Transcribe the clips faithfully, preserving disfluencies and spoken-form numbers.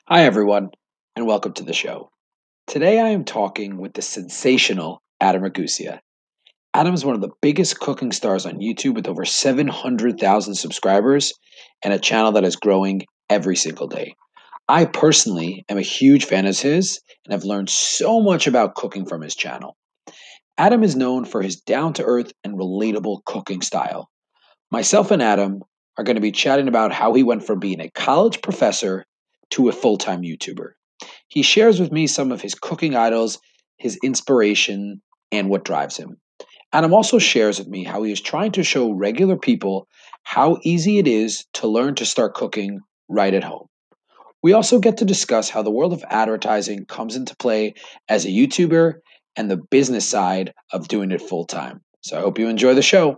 Hi, everyone, and welcome to the show. Today I am talking with the sensational Adam Ragusia. Adam is one of the biggest cooking stars on YouTube with over seven hundred thousand subscribers and a channel that is growing every single day. I personally am a huge fan of his and have learned so much about cooking from his channel. Adam is known for his down to earth and relatable cooking style. Myself and Adam are going to be chatting about how he went from being a college professor to a full time YouTuber. He shares with me some of his cooking idols, his inspiration, and what drives him. Adam also shares with me how he is trying to show regular people how easy it is to learn to start cooking right at home. We also get to discuss how the world of advertising comes into play as a YouTuber and the business side of doing it full time. So I hope you enjoy the show.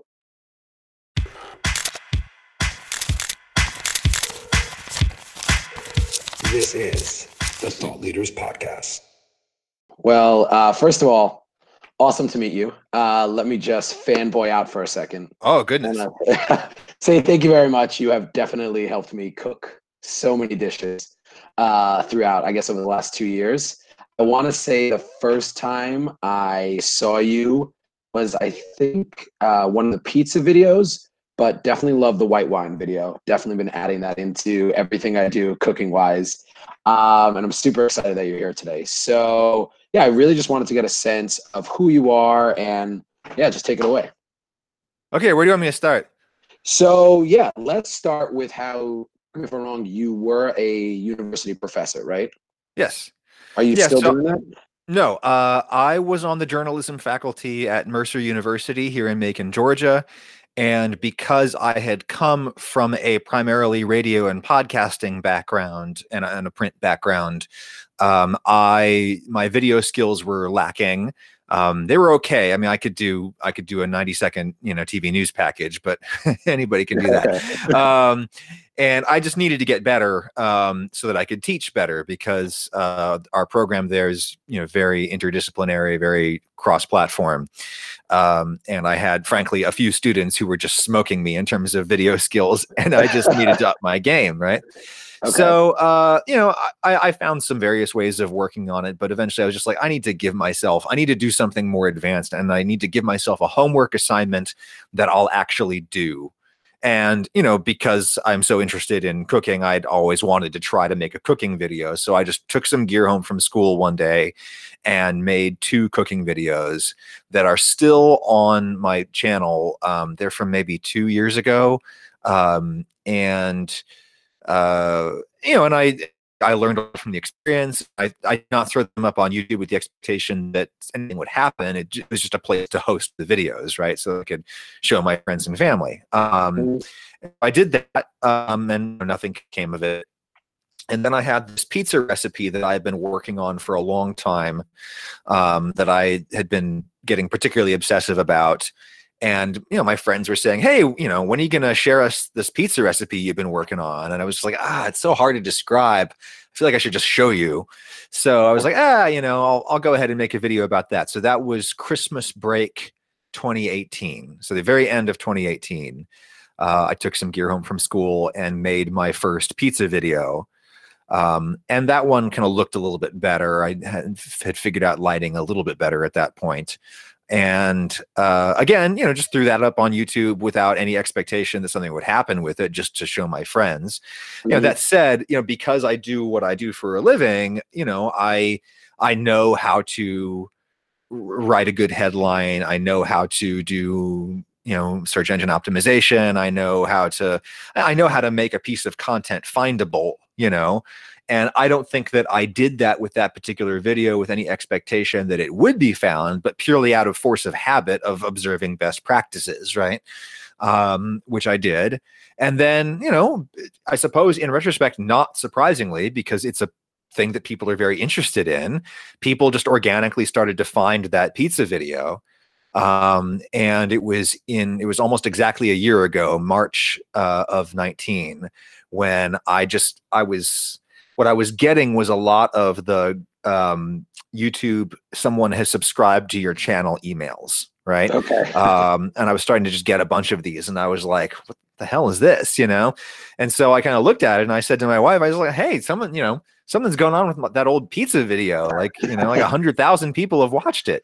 This is the Thought Leaders Podcast. Well, uh, first of all, awesome to meet you. Uh, let me just fanboy out for a second. Oh, goodness. And, uh, say thank you very much. You have definitely helped me cook so many dishes uh, throughout, I guess, over the last two years. I want to say the first time I saw you was, I think, uh, one of the pizza videos, but definitely love the white wine video. Definitely been adding that into everything I do cooking-wise. Um, and I'm super excited that you're here today. So, yeah, I really just wanted to get a sense of who you are and, yeah, just take it away. Okay, where do you want me to start? So, yeah, let's start with how, if I'm wrong, you were a university professor, right? Yes. Are you Yeah, still so, doing that? No, uh, I was on the journalism faculty at Mercer University here in Macon, Georgia. And because I had come from a primarily radio and podcasting background and a, and a print background, um, I my video skills were lacking. Um, they were okay. I mean, I could do I could do a ninety second you know T V news package, but anybody can do that. um, and I just needed to get better um, so that I could teach better because uh, our program there is you know very interdisciplinary, very cross-platform. Um, and I had, frankly, a few students who were just smoking me in terms of video skills, and I just needed to up my game, right? Okay. So, uh, you know, I, I found some various ways of working on it, but eventually I was just like, I need to give myself, I need to do something more advanced, and I need to give myself a homework assignment that I'll actually do. And, you know, because I'm so interested in cooking, I'd always wanted to try to make a cooking video. So I just took some gear home from school one day and made two cooking videos that are still on my channel. Um, they're from maybe two years ago. Um, and, uh, you know, and I, I learned from the experience. I, I did not throw them up on YouTube with the expectation that anything would happen. It, j- it was just a place to host the videos, right? So I could show my friends and family. Um, I did that, um, and nothing came of it. And then I had this pizza recipe that I had been working on for a long time, um, that I had been getting particularly obsessive about. And, you know, my friends were saying, hey, you know, when are you going to share us this pizza recipe you've been working on? And I was just like, ah, it's so hard to describe. I feel like I should just show you. So I was like, ah, you know, I'll, I'll go ahead and make a video about that. So that was Christmas break twenty eighteen. So the very end of twenty eighteen, uh, I took some gear home from school and made my first pizza video. Um, and that one kind of looked a little bit better. I had, had figured out lighting a little bit better at that point. And uh, again, you know, just threw that up on YouTube without any expectation that something would happen with it, just to show my friends. Mm-hmm. You know, that said, you know, because I do what I do for a living, you know, I I know how to write a good headline. I know how to do, you know, search engine optimization. I know how to I know how to make a piece of content findable, you know. And I don't think that I did that with that particular video with any expectation that it would be found, but purely out of force of habit of observing best practices, right? Um, which I did. And then, you know, I suppose in retrospect, not surprisingly, because it's a thing that people are very interested in, people just organically started to find that pizza video. Um, and it was in, it was almost exactly a year ago, March uh, of nineteen, when I just, I was, what I was getting was a lot of the um, YouTube, someone has subscribed to your channel emails, right? Okay. um, and I was starting to just get a bunch of these, and I was like, what the hell is this, you know? And so I kind of looked at it and I said to my wife, I was like, hey, someone, you know, something's going on with that old pizza video. Like, you know, like a hundred thousand people have watched it.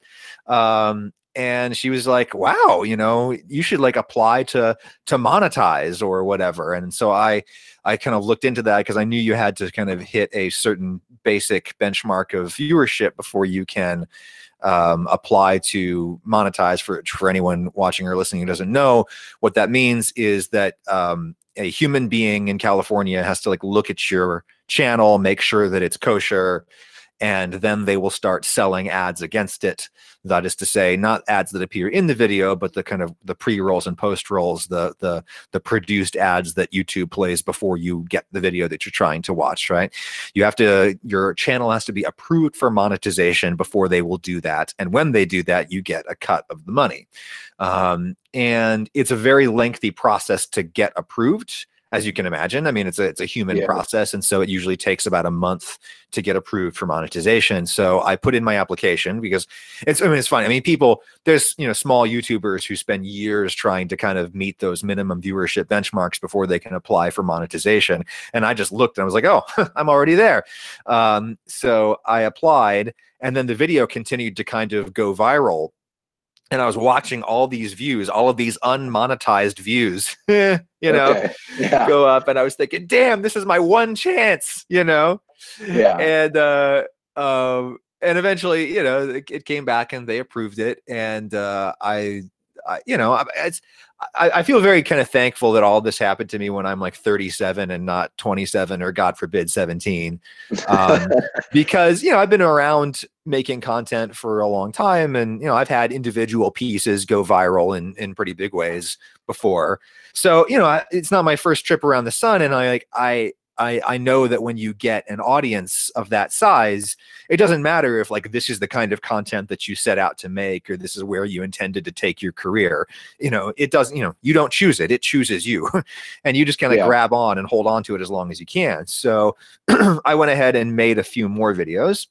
Um, and she was like, wow, you know, you should like apply to, to monetize or whatever. And so I, I kind of looked into that because I knew you had to kind of hit a certain basic benchmark of viewership before you can um, apply to monetize. For, for anyone watching or listening who doesn't know, what that means is that um, a human being in California has to like look at your channel, make sure that it's kosher, and then they will start selling ads against it. That is to say, not ads that appear in the video, but the kind of the pre-rolls and post-rolls, the the the produced ads that YouTube plays before you get the video that you're trying to watch, right? You have to, your channel has to be approved for monetization before they will do that. And when they do that, you get a cut of the money. Um, and it's a very lengthy process to get approved, as you can imagine. I mean, it's a, it's a human yeah. process. And so it usually takes about a month to get approved for monetization. So I put in my application because it's, I mean, it's fun. I mean, people, there's, you know, small YouTubers who spend years trying to kind of meet those minimum viewership benchmarks before they can apply for monetization. And I just looked and I was like, oh, I'm already there. Um, so I applied, and then the video continued to kind of go viral. And I was watching all these views, all of these unmonetized views, you know, okay. yeah. go up. And I was thinking, damn, this is my one chance, you know? Yeah. And, uh, um, and eventually, you know, it, it came back and they approved it. And, uh, I, I, you know, it's, I, I feel very kind of thankful that all this happened to me when I'm like thirty-seven and not twenty-seven or God forbid seventeen. Um, because, you know, I've been around making content for a long time, and, you know, I've had individual pieces go viral in, in pretty big ways before. So, you know, I, it's not my first trip around the sun. And I like, I, I, I know that when you get an audience of that size, it doesn't matter if like this is the kind of content that you set out to make, or this is where you intended to take your career. You know, it doesn't, you know, you don't choose it, it chooses you. And you just kind of yeah. grab on and hold on to it as long as you can. So I went ahead and made a few more videos.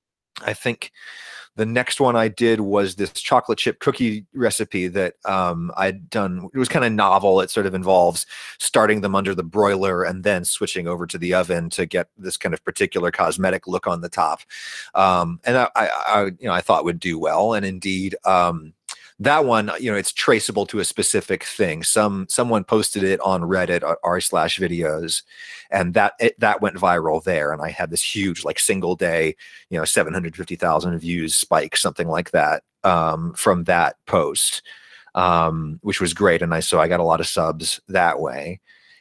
I think the next one I did was this chocolate chip cookie recipe that um, I'd done. It was kind of novel. It sort of involves starting them under the broiler and then switching over to the oven to get this kind of particular cosmetic look on the top. Um, and I, I, I, you know, I thought would do well. And indeed, um, that one, you know, it's traceable to a specific thing. Some someone posted it on Reddit, r slash videos, and that it, that went viral there. And I had this huge, like, single day, you know, seven hundred fifty thousand views spike, something like that, um, from that post, um, which was great. And I so I got a lot of subs that way.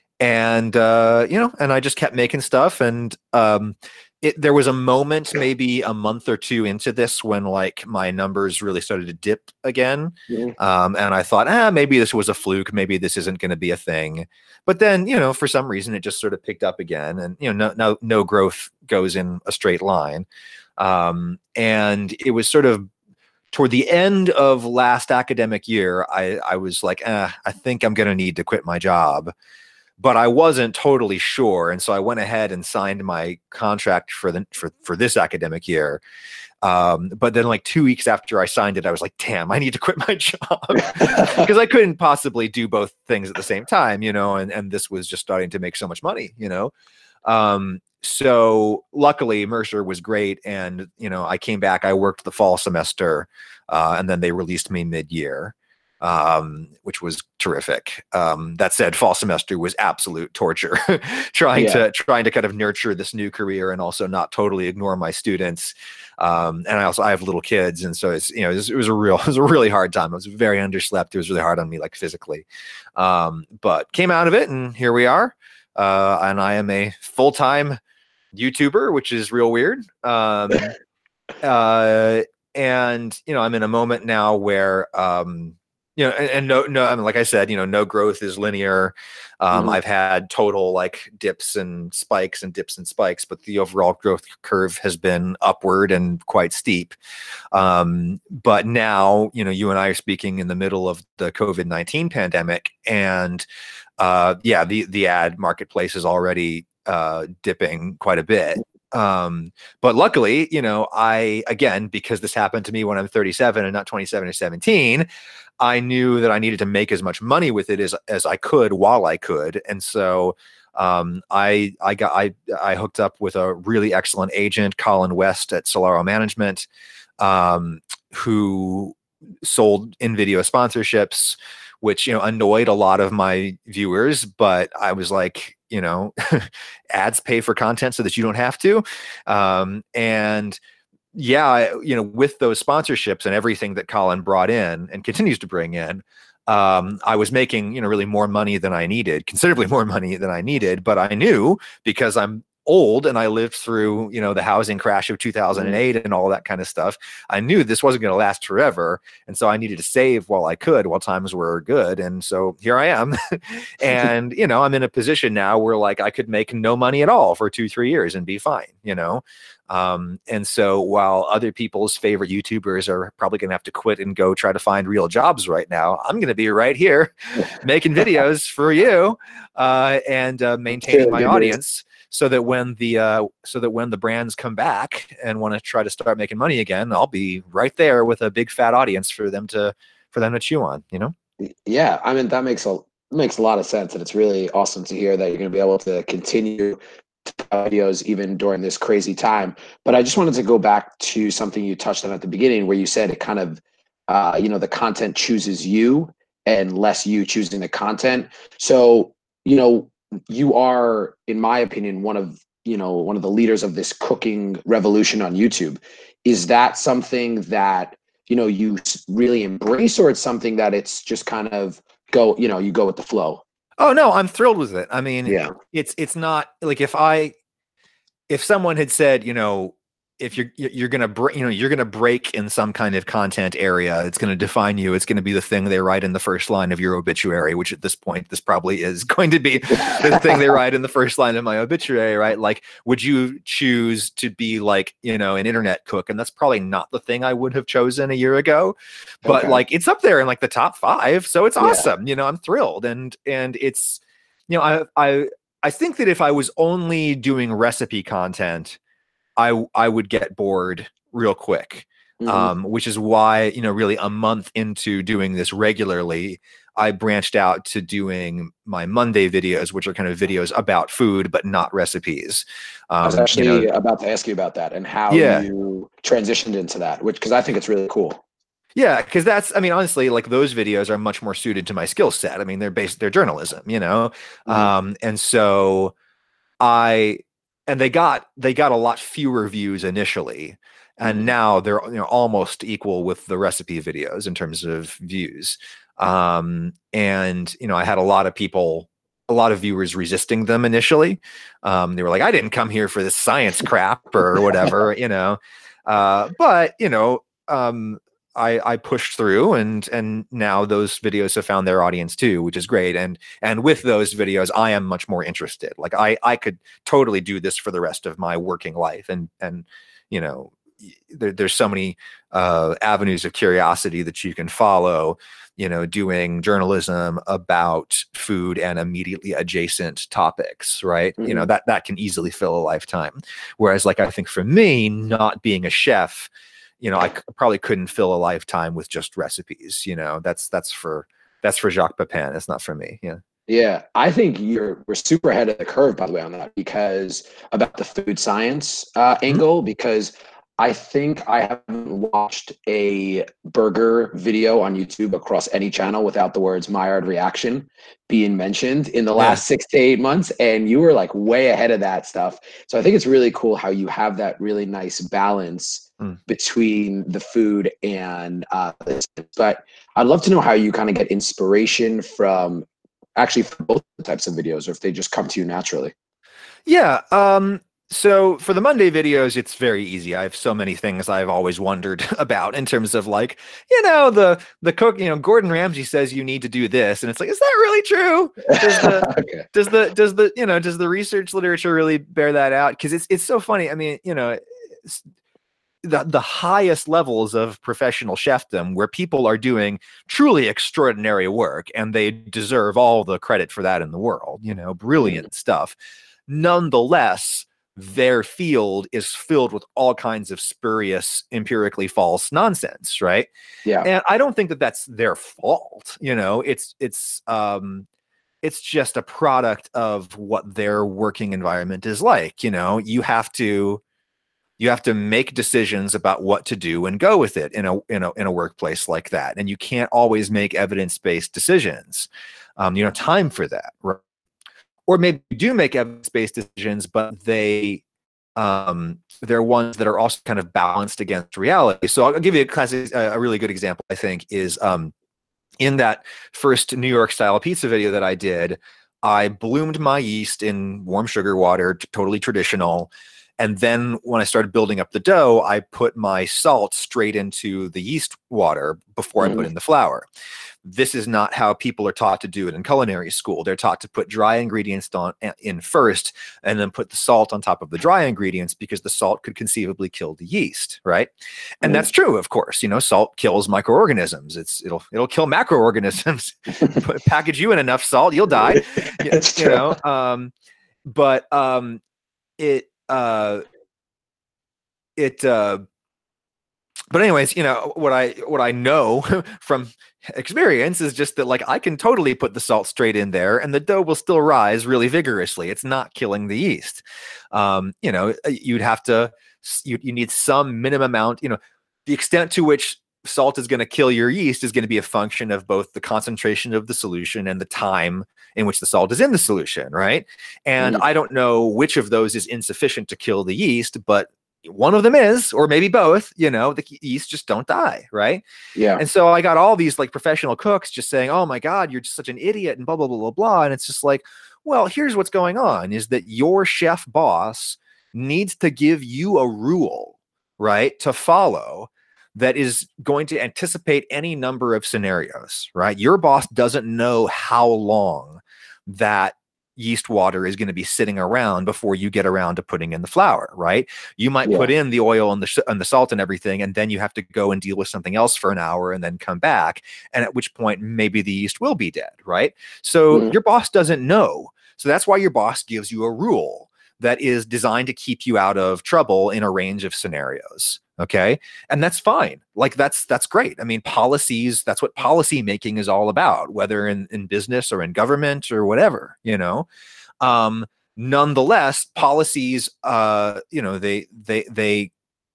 And uh, you know, and I just kept making stuff. And um, It, there was a moment maybe a month or two into this when like my numbers really started to dip again. Mm-hmm. Um, and I thought, ah, maybe this was a fluke. Maybe this isn't going to be a thing. But then, you know, for some reason it just sort of picked up again, and, you know, no, no, no growth goes in a straight line. Um, and it was sort of toward the end of last academic year, I, I was like, eh, I think I'm going to need to quit my job. But I wasn't totally sure, and so I went ahead and signed my contract for the for for this academic year. Um, but then, like two weeks after I signed it, I was like, "Damn, I need to quit my job," because I couldn't possibly do both things at the same time, you know. And and this was just starting to make so much money, you know. Um, so luckily, Mercer was great, and, you know, I came back. I worked the fall semester, uh, and then they released me mid-year. Um, which was terrific. Um, that said, fall semester was absolute torture, trying yeah. to trying to kind of nurture this new career and also not totally ignore my students. Um, and I also I have little kids, and so it's, you know, it was, it was a real it was a really hard time. I was very underslept. It was really hard on me, like, physically. Um, but came out of it, and here we are. Uh, and I am a full time YouTuber, which is real weird. Um, uh, and, you know, I'm in a moment now where um, you know, and, and no, no, I mean, like I said, you know, no growth is linear. Um, mm-hmm. I've had total like dips and spikes and dips and spikes, but the overall growth curve has been upward and quite steep. Um, but now, you know, you and I are speaking in the middle of the COVID nineteen pandemic, and uh, yeah, the the ad marketplace is already uh, dipping quite a bit. Um, but luckily, you know, I, again, because this happened to me when I'm thirty-seven and not twenty-seven or seventeen, I knew that I needed to make as much money with it as, as I could while I could. And so Um, I I got I I hooked up with a really excellent agent, Colin West at Solaro Management, um, who sold in video sponsorships, which, you know, annoyed a lot of my viewers, but I was like, you know, ads pay for content so that you don't have to. Um, and yeah, I, you know, with those sponsorships and everything that Colin brought in and continues to bring in, um, I was making, you know, really more money than I needed, considerably more money than I needed. But I knew, because I'm old and I lived through, you know, the housing crash of two thousand eight and all that kind of stuff, I knew this wasn't going to last forever. And so I needed to save while I could, while times were good. And so here I am. And, you know, I'm in a position now where like I could make no money at all for two, three years and be fine, you know? Um, and so while other people's favorite YouTubers are probably going to have to quit and go try to find real jobs right now, I'm going to be right here making videos for you, uh, and uh, maintaining my audience, so that when the uh, so that when the brands come back and want to try to start making money again, I'll be right there with a big fat audience for them to for them to chew on, you know? Yeah, I mean, that makes a makes a lot of sense, and it's really awesome to hear that you're going to be able to continue videos even during this crazy time. But I just wanted to go back to something you touched on at the beginning, where you said it kind of, uh, you know, the content chooses you and less you choosing the content. So, you know, you are, in my opinion, one of, you know, one of the leaders of this cooking revolution on YouTube. Is that something that, you know, you really embrace, or it's something that it's just kind of go, you know, you go with the flow? Oh no, I'm thrilled with it. I mean, Yeah. it's it's not like, if I if someone had said, you know, if you're you're gonna break, you know, you're gonna break in some kind of content area, it's gonna define you. It's gonna be the thing they write in the first line of your obituary, which at this point, this probably is going to be the thing they write in the first line of my obituary, right? Like, would you choose to be like, you know, an internet cook? And that's probably not the thing I would have chosen a year ago, but Okay. like, it's up there in like the top five, so it's Yeah. awesome. You know, I'm thrilled, and and it's, you know, I I I think that if I was only doing recipe content, I I would get bored real quick, Mhm. um, which is why, you know, really a month into doing this regularly, I branched out to doing my Monday videos, which are kind of videos about food, but not recipes. I was Um, you actually know, about to ask you about that and how yeah, you transitioned into that, which, because I think it's really cool. yeah, because that's, I mean, honestly, like, those videos are much more suited to my skill set. I mean, they're based, they're journalism, you know, Mhm. um, and so I and they got they got a lot fewer views initially, and Mhm. now they're, you know, almost equal with the recipe videos in terms of views. Um, and you know, I had a lot of people, a lot of viewers resisting them initially. Um, they were like, "I didn't come here for this science crap or whatever," you know. Uh, but you know, um, I, I pushed through, and and now those videos have found their audience too, which is great. And and with those videos, I am much more interested. Like, I I could totally do this for the rest of my working life, and and you know, there, there's so many uh, avenues of curiosity that you can follow. You know, doing journalism about food and immediately adjacent topics, right? You know, Mhm. that that can easily fill a lifetime. Whereas, like, I think for me, not being a chef, you know, I c- probably couldn't fill a lifetime with just recipes. You know, that's that's for that's for Jacques Pepin. It's not for me. Yeah. Yeah, I think you're we're super ahead of the curve, by the way, on that, because about the food science uh, Mhm. angle, because I think I haven't watched a burger video on YouTube across any channel without the words Maillard reaction being mentioned in the Yeah. last six to eight months, and you were like way ahead of that stuff. So I think it's really cool how you have that really nice balance Mm. between the food and uh, this. But I'd love to know how you kind of get inspiration from, actually, for both types of videos, or if they just come to you naturally. Yeah. Um, so for the Monday videos, it's very easy. I have so many things I've always wondered about, in terms of, like, you know, the the cook, you know, Gordon Ramsay says you need to do this. And it's like, is that really true? Does the Okay. does the does the you know, does the research literature really bear that out? Because it's it's so funny. I mean, you know, it's- the the highest levels of professional chefdom, where people are doing truly extraordinary work, and they deserve all the credit for that in the world, you know, Mhm. brilliant stuff. Nonetheless, their field is filled with all kinds of spurious, empirically false nonsense, right? Yeah. And I don't think that that's their fault. You know, it's it's um it's just a product of what their working environment is like. You know, you have to you have to make decisions about what to do and go with it in a in a in a workplace like that, and you can't always make evidence-based decisions. Um, you don't have time for that, right? Or maybe you do make evidence-based decisions, but they um, they're ones that are also kind of balanced against reality. So I'll give you a classic, a really good example. I think is um, in that first New York style pizza video that I did. I bloomed my yeast in warm sugar water, t- totally traditional. And then when I started building up the dough, I put my salt straight into the yeast water before mm. I put in the flour. This is not how people are taught to do it in culinary school. They're taught to put dry ingredients on, in first and then put the salt on top of the dry ingredients because the salt could conceivably kill the yeast, right? And mm. that's true, of course. You know, salt kills microorganisms. It's it'll it'll kill macroorganisms. Package you in enough salt, you'll die. That's you true. know, um, but um, it. Uh, it, uh, but anyways, you know, what I, what I know from experience is just that like, I can totally put the salt straight in there and the dough will still rise really vigorously. It's not killing the yeast. Um, you know, you'd have to, you, you need some minimum amount, you know, the extent to which salt is going to kill your yeast is going to be a function of both the concentration of the solution and the time in which the salt is in the solution, right? And mm. I don't know which of those is insufficient to kill the yeast, but one of them is, or maybe both, you know, the yeast just don't die, right? Yeah. And so I got all these like professional cooks just saying, oh my God, you're just such an idiot and blah, blah, blah, blah, blah. And it's just like, well, here's what's going on is that your chef boss needs to give you a rule, right, to follow that is going to anticipate any number of scenarios, right? Your boss doesn't know how long that yeast water is going to be sitting around before you get around to putting in the flour, right? You might yeah. put in the oil and the, and the salt and everything, and then you have to go and deal with something else for an hour and then come back. And at which point maybe the yeast will be dead, right? So mm. your boss doesn't know. So that's why your boss gives you a rule that is designed to keep you out of trouble in a range of scenarios. Okay. And that's fine. Like that's, that's great. I mean, policies, that's what policy making is all about, whether in, in business or in government or whatever, you know, um, nonetheless, policies, uh, you know, they, they, they,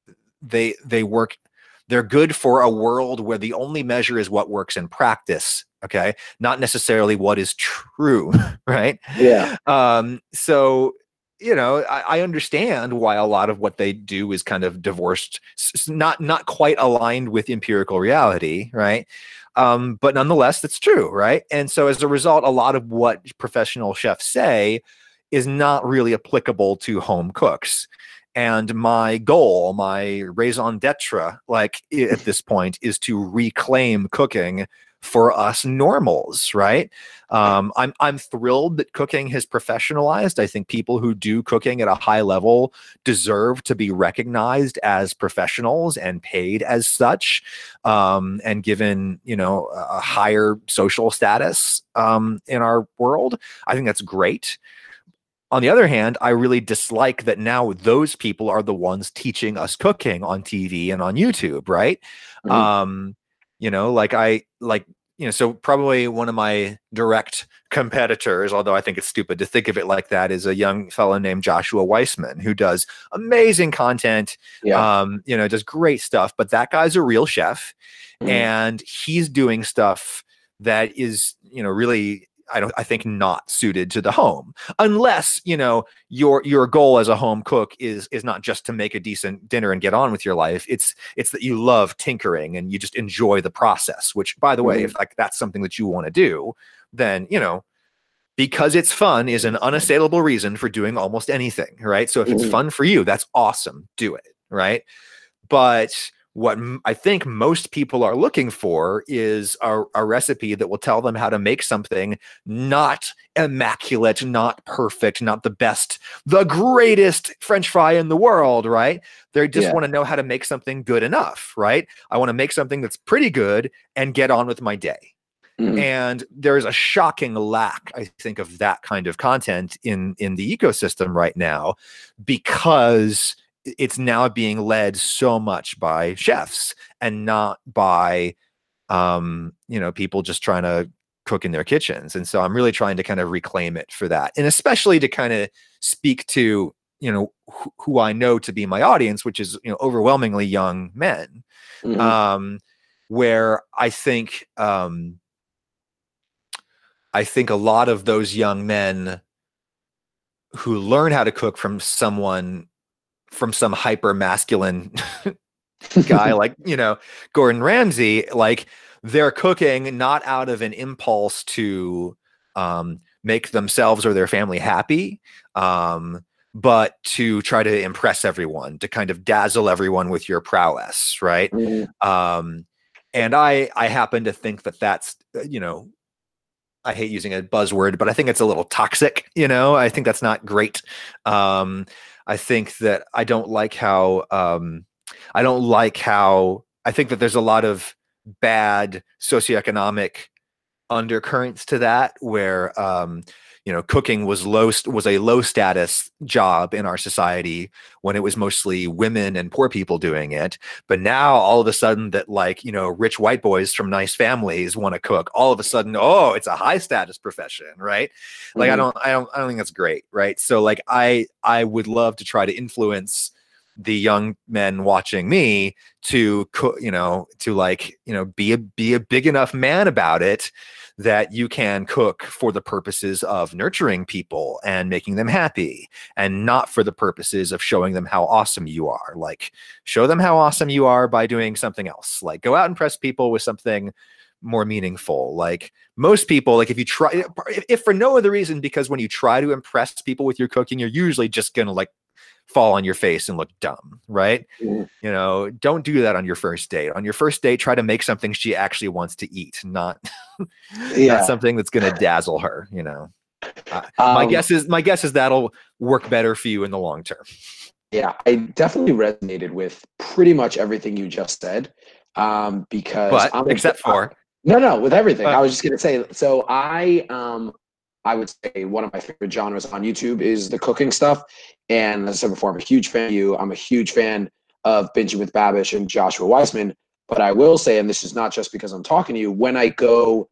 they, they work, they're good for a world where the only measure is what works in practice. Okay. Not necessarily what is true. Right. Yeah. Um, so, you know, I, I understand why a lot of what they do is kind of divorced, not not quite aligned with empirical reality, right? Um, but nonetheless, that's true, right? And so as a result, a lot of what professional chefs say is not really applicable to home cooks. And my goal, my raison d'etre, like at this point, is to reclaim cooking for us normals, right? Um, I'm I'm thrilled that cooking has professionalized. I think people who do cooking at a high level deserve to be recognized as professionals and paid as such, um, and given, you know, a higher social status um, in our world. I think that's great. On the other hand, I really dislike that now those people are the ones teaching us cooking on T V and on YouTube, right? Mm-hmm. Um, you know, like I like, you know, so probably one of my direct competitors, although I think it's stupid to think of it like that, is a young fellow named Joshua Weissman, who does amazing content, yeah. um, you know, does great stuff, but that guy's a real chef mm-hmm. and he's doing stuff that is, you know, really, I don't, I think not suited to the home, unless, you know, your, your goal as a home cook is, is not just to make a decent dinner and get on with your life. It's, it's that you love tinkering and you just enjoy the process, which, by the way, mm-hmm. if like that's something that you want to do, then, you know, because it's fun is an unassailable reason for doing almost anything. Right. So if mm-hmm. it's fun for you, that's awesome. Do it. Right. But what I think most people are looking for is a, a recipe that will tell them how to make something not immaculate, not perfect, not the best, the greatest French fry in the world, right? They just yeah. want to know how to make something good enough, right? I want to make something that's pretty good and get on with my day. Mm. And there's a shocking lack, I think, of that kind of content in, in the ecosystem right now, because it's now being led so much by chefs and not by, um, you know, people just trying to cook in their kitchens. And so I'm really trying to kind of reclaim it for that. And especially to kind of speak to, you know, wh- who I know to be my audience, which is, you know, overwhelmingly young men. Mhm. Um, where I think, um, I think a lot of those young men who learn how to cook from someone, from some hyper masculine guy like, you know, Gordon Ramsay, like they're cooking not out of an impulse to um, make themselves or their family happy, um, but to try to impress everyone, to kind of dazzle everyone with your prowess, right? Mhm. Um, and I, I happen to think that that's, uh, you know, I hate using a buzzword, but I think it's a little toxic. You know, I think that's not great. Um, I think that I don't like how um, I don't like how I think that there's a lot of bad socioeconomic undercurrents to that, where um, you know, cooking was low was a low status job in our society when it was mostly women and poor people doing it. But now all of a sudden that, like, you know, rich white boys from nice families want to cook, all of a sudden, oh, it's a high status profession, right? Like, I Mhm. don't I don't I don't think that's great, right? So like I I would love to try to influence the young men watching me to cook, you know, to like, you know, be a be a big enough man about it that you can cook for the purposes of nurturing people and making them happy, and not for the purposes of showing them how awesome you are. Like, show them how awesome you are by doing something else. Like, go out and impress people with something more meaningful. Like, most people, like if you try, if, if for no other reason, because when you try to impress people with your cooking, you're usually just gonna like fall on your face and look dumb, right? Mhm. You know, don't do that on your first date. On your first date, try to make something she actually wants to eat, not not Yeah. something that's going to dazzle her. You know, uh, my Um, guess is my guess is that'll work better for you in the long term. yeah, I definitely resonated with pretty much everything you just said. Um, because But I'm a, except I, for, no, no, with everything. uh, I was just gonna say, so I um I would say one of my favorite genres on YouTube is the cooking stuff. And as I said before, I'm a huge fan of you. I'm a huge fan of Binging with Babish and Joshua Weissman. But I will say, and this is not just because I'm talking to you, when I go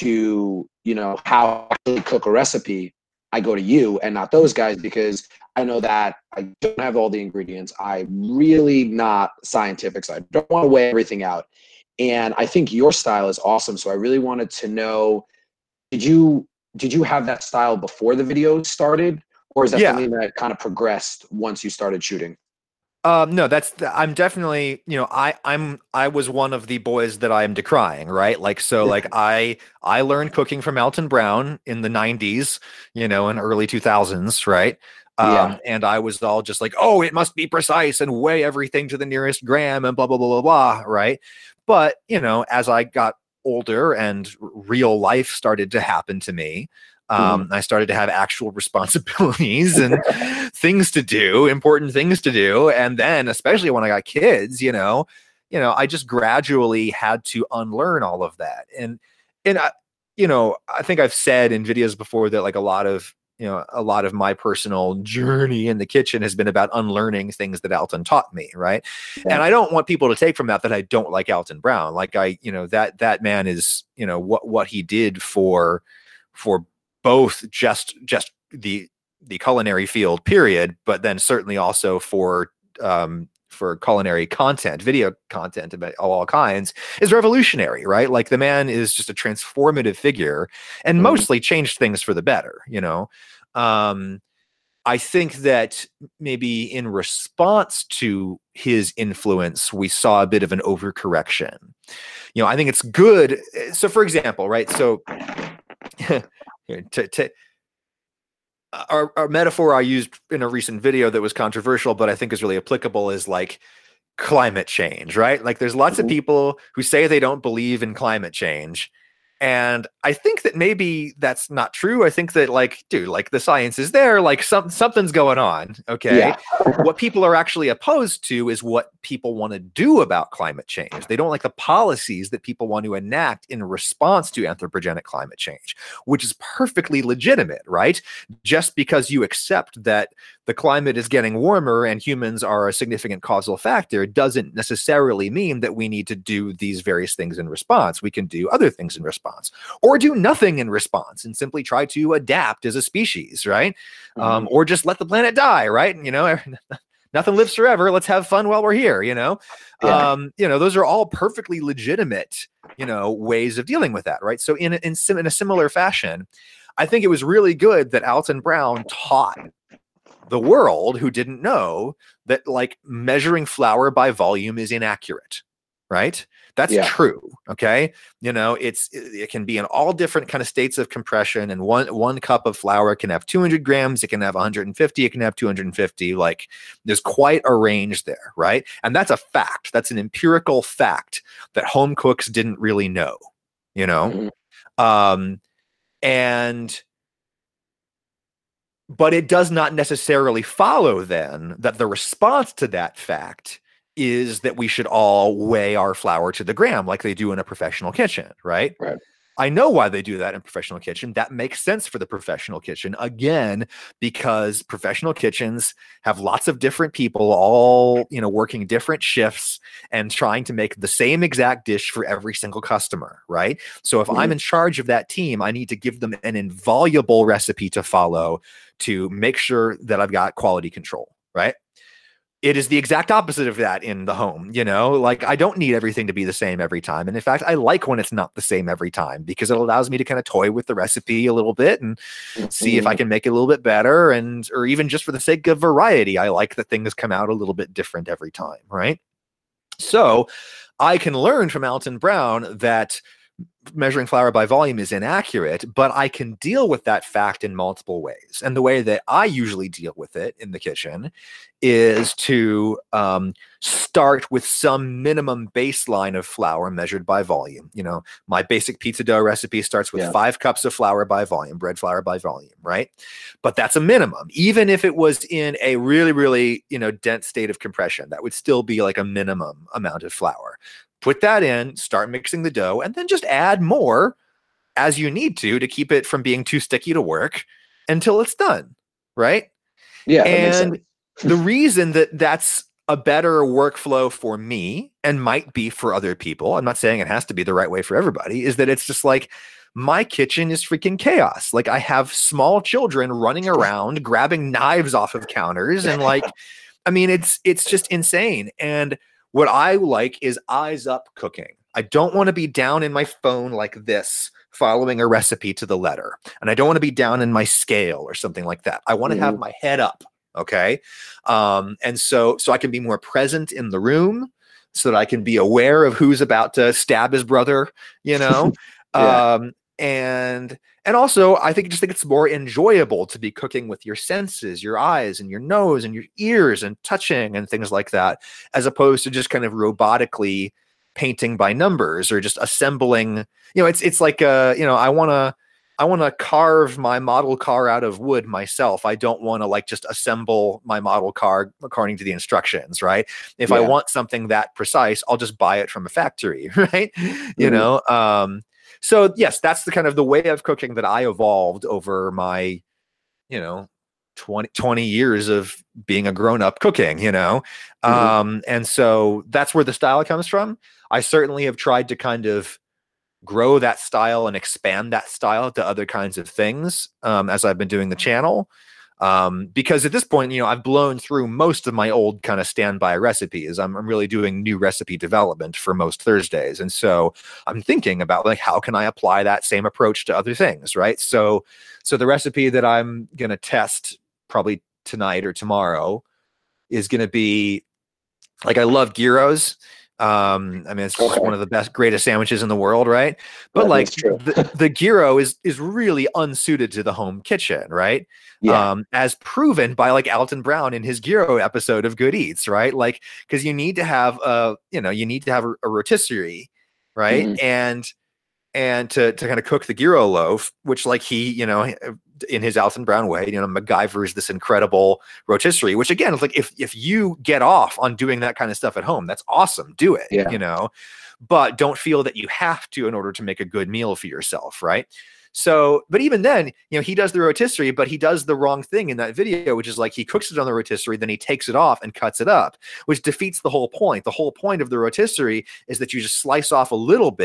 to, you know, how to actually cook a recipe, I go to you and not those guys, because I know that I don't have all the ingredients. I'm really not scientific, so I don't want to weigh everything out. And I think your style is awesome. So I really wanted to know, did you did you have that style before the video started, or is that yeah. something that kind of progressed once you started shooting? Um, no, that's I'm definitely, you know, I I'm I was one of the boys that I am decrying, right? Like, so like I I learned cooking from Alton Brown in the nineties, you know, and early two thousands, right? Yeah. Um, and I was all just like, oh, it must be precise and weigh everything to the nearest gram and blah blah blah blah blah, right? But, you know, as I got older and r- real life started to happen to me, Mhm. um, I started to have actual responsibilities and things to do, important things to do. And then, especially when I got kids, you know, you know, I just gradually had to unlearn all of that. And, and I, you know, I think I've said in videos before that like a lot of, you know, a lot of my personal journey in the kitchen has been about unlearning things that Alton taught me. Right. Yeah. And I don't want people to take from that that I don't like Alton Brown. Like I, you know, that, that man is, you know, what, what he did for, for both just, just the, the culinary field, period, but then certainly also for um, for culinary content, video content of all kinds, is revolutionary, right? Like the man is just a transformative figure and Mhm. mostly changed things for the better, you know. Um, I think that maybe in response to his influence, we saw a bit of an overcorrection. You know, I think it's good. So, for example, right? So, to, to our, our metaphor I used in a recent video that was controversial, but I think is really applicable, is like climate change, right? Like there's lots of Mhm. people who say they don't believe in climate change. And I think that maybe that's not true. I think that like, dude, like the science is there, like some, something's going on. Okay. Yeah. What people are actually opposed to is what people want to do about climate change. They don't like the policies that people want to enact in response to anthropogenic climate change, which is perfectly legitimate, right? Just because you accept that the climate is getting warmer and humans are a significant causal factor doesn't necessarily mean that we need to do these various things in response. We can do other things in response. response, or do nothing in response and simply try to adapt as a species, right? Mm-hmm. Um, or just let the planet die, right? And, you know, nothing lives forever. Let's have fun while we're here, you know? Yeah. Um, you know, those are all perfectly legitimate, you know, ways of dealing with that, right? So in, in, in a similar fashion, I think it was really good that Alton Brown taught the world who didn't know that, like, measuring flour by volume is inaccurate, right? That's yeah. true. Okay. You know, it's, it can be in all different kind of states of compression, and one, one cup of flour can have two hundred grams. It can have one hundred fifty. It can have two hundred fifty. Like, there's quite a range there. Right. And that's a fact. That's an empirical fact that home cooks didn't really know, you know? Mm-hmm. Um, and, but it does not necessarily follow then that the response to that fact is that we should all weigh our flour to the gram like they do in a professional kitchen, right? Right. I know why they do that in professional kitchen. That makes sense for the professional kitchen, again, because professional kitchens have lots of different people all, you know, working different shifts and trying to make the same exact dish for every single customer, right? So if mm-hmm. I'm in charge of that team, I need to give them an invaluable recipe to follow to make sure that I've got quality control, right? It is the exact opposite of that in the home, you know, like, I don't need everything to be the same every time. And in fact, I like when it's not the same every time, because it allows me to kind of toy with the recipe a little bit and mm-hmm. see if I can make it a little bit better. And, or even just for the sake of variety, I like that things come out a little bit different every time. Right. So I can learn from Alton Brown that measuring flour by volume is inaccurate, but I can deal with that fact in multiple ways. And the way that I usually deal with it in the kitchen is to um, start with some minimum baseline of flour measured by volume. You know, my basic pizza dough recipe starts with yeah. five cups of flour by volume, bread flour by volume, right? But that's a minimum. Even if it was in a really, really, you know, dense state of compression, that would still be like a minimum amount of flour. Put that in, start mixing the dough, and then just add more as you need to to keep it from being too sticky to work until it's done, right? Yeah, and the reason that that's a better workflow for me, and might be for other people, I'm not saying it has to be the right way for everybody, is that it's just like, my kitchen is freaking chaos. Like, I have small children running around grabbing knives off of counters, and like, I mean, it's it's just insane. And what I like is eyes up cooking. I don't want to be down in my phone like this, following a recipe to the letter. And I don't want to be down in my scale or something like that. I want to mm-hmm. have my head up. Okay. Um, and so, so I can be more present in the room, so that I can be aware of who's about to stab his brother, you know? yeah. Um, and, and also I think, just think it's more enjoyable to be cooking with your senses, your eyes and your nose and your ears and touching and things like that, as opposed to just kind of robotically painting by numbers or just assembling. You know, it's, it's like, uh, you know, I want to, I want to carve my model car out of wood myself. I don't want to like just assemble my model car according to the instructions, right? If yeah. I want something that precise, I'll just buy it from a factory, right? Mm-hmm. You know, um, so yes, that's the kind of the way of cooking that I evolved over my, you know, twenty, twenty years of being a grown-up cooking, you know? Mm-hmm. Um, and so that's where the style comes from. I certainly have tried to kind of grow that style and expand that style to other kinds of things um, as I've been doing the channel. Um, because at this point, you know, I've blown through most of my old kind of standby recipes. I'm, I'm really doing new recipe development for most Thursdays. And so I'm thinking about like, how can I apply that same approach to other things? Right. So, so the recipe that I'm going to test probably tonight or tomorrow is going to be like, I love gyros. Um, I mean, it's just okay. one of the best, greatest sandwiches in the world, right? But that like the, the gyro is is really unsuited to the home kitchen, right? Yeah. Um, as proven by like Alton Brown in his gyro episode of Good Eats, right? Like, because you need to have a, you know, you need to have a, a rotisserie, right? Mm-hmm. And and to to kind of cook the gyro loaf, which like he, you know, in his Alton Brown way, you know, MacGyver's this incredible rotisserie, which again is like, if if you get off on doing that kind of stuff at home, that's awesome. Do it, yeah. you know, but don't feel that you have to in order to make a good meal for yourself, right? So, but even then, you know, he does the rotisserie, but he does the wrong thing in that video, which is like he cooks it on the rotisserie, then he takes it off and cuts it up, which defeats the whole point. The whole point of the rotisserie is that you just slice off a little bit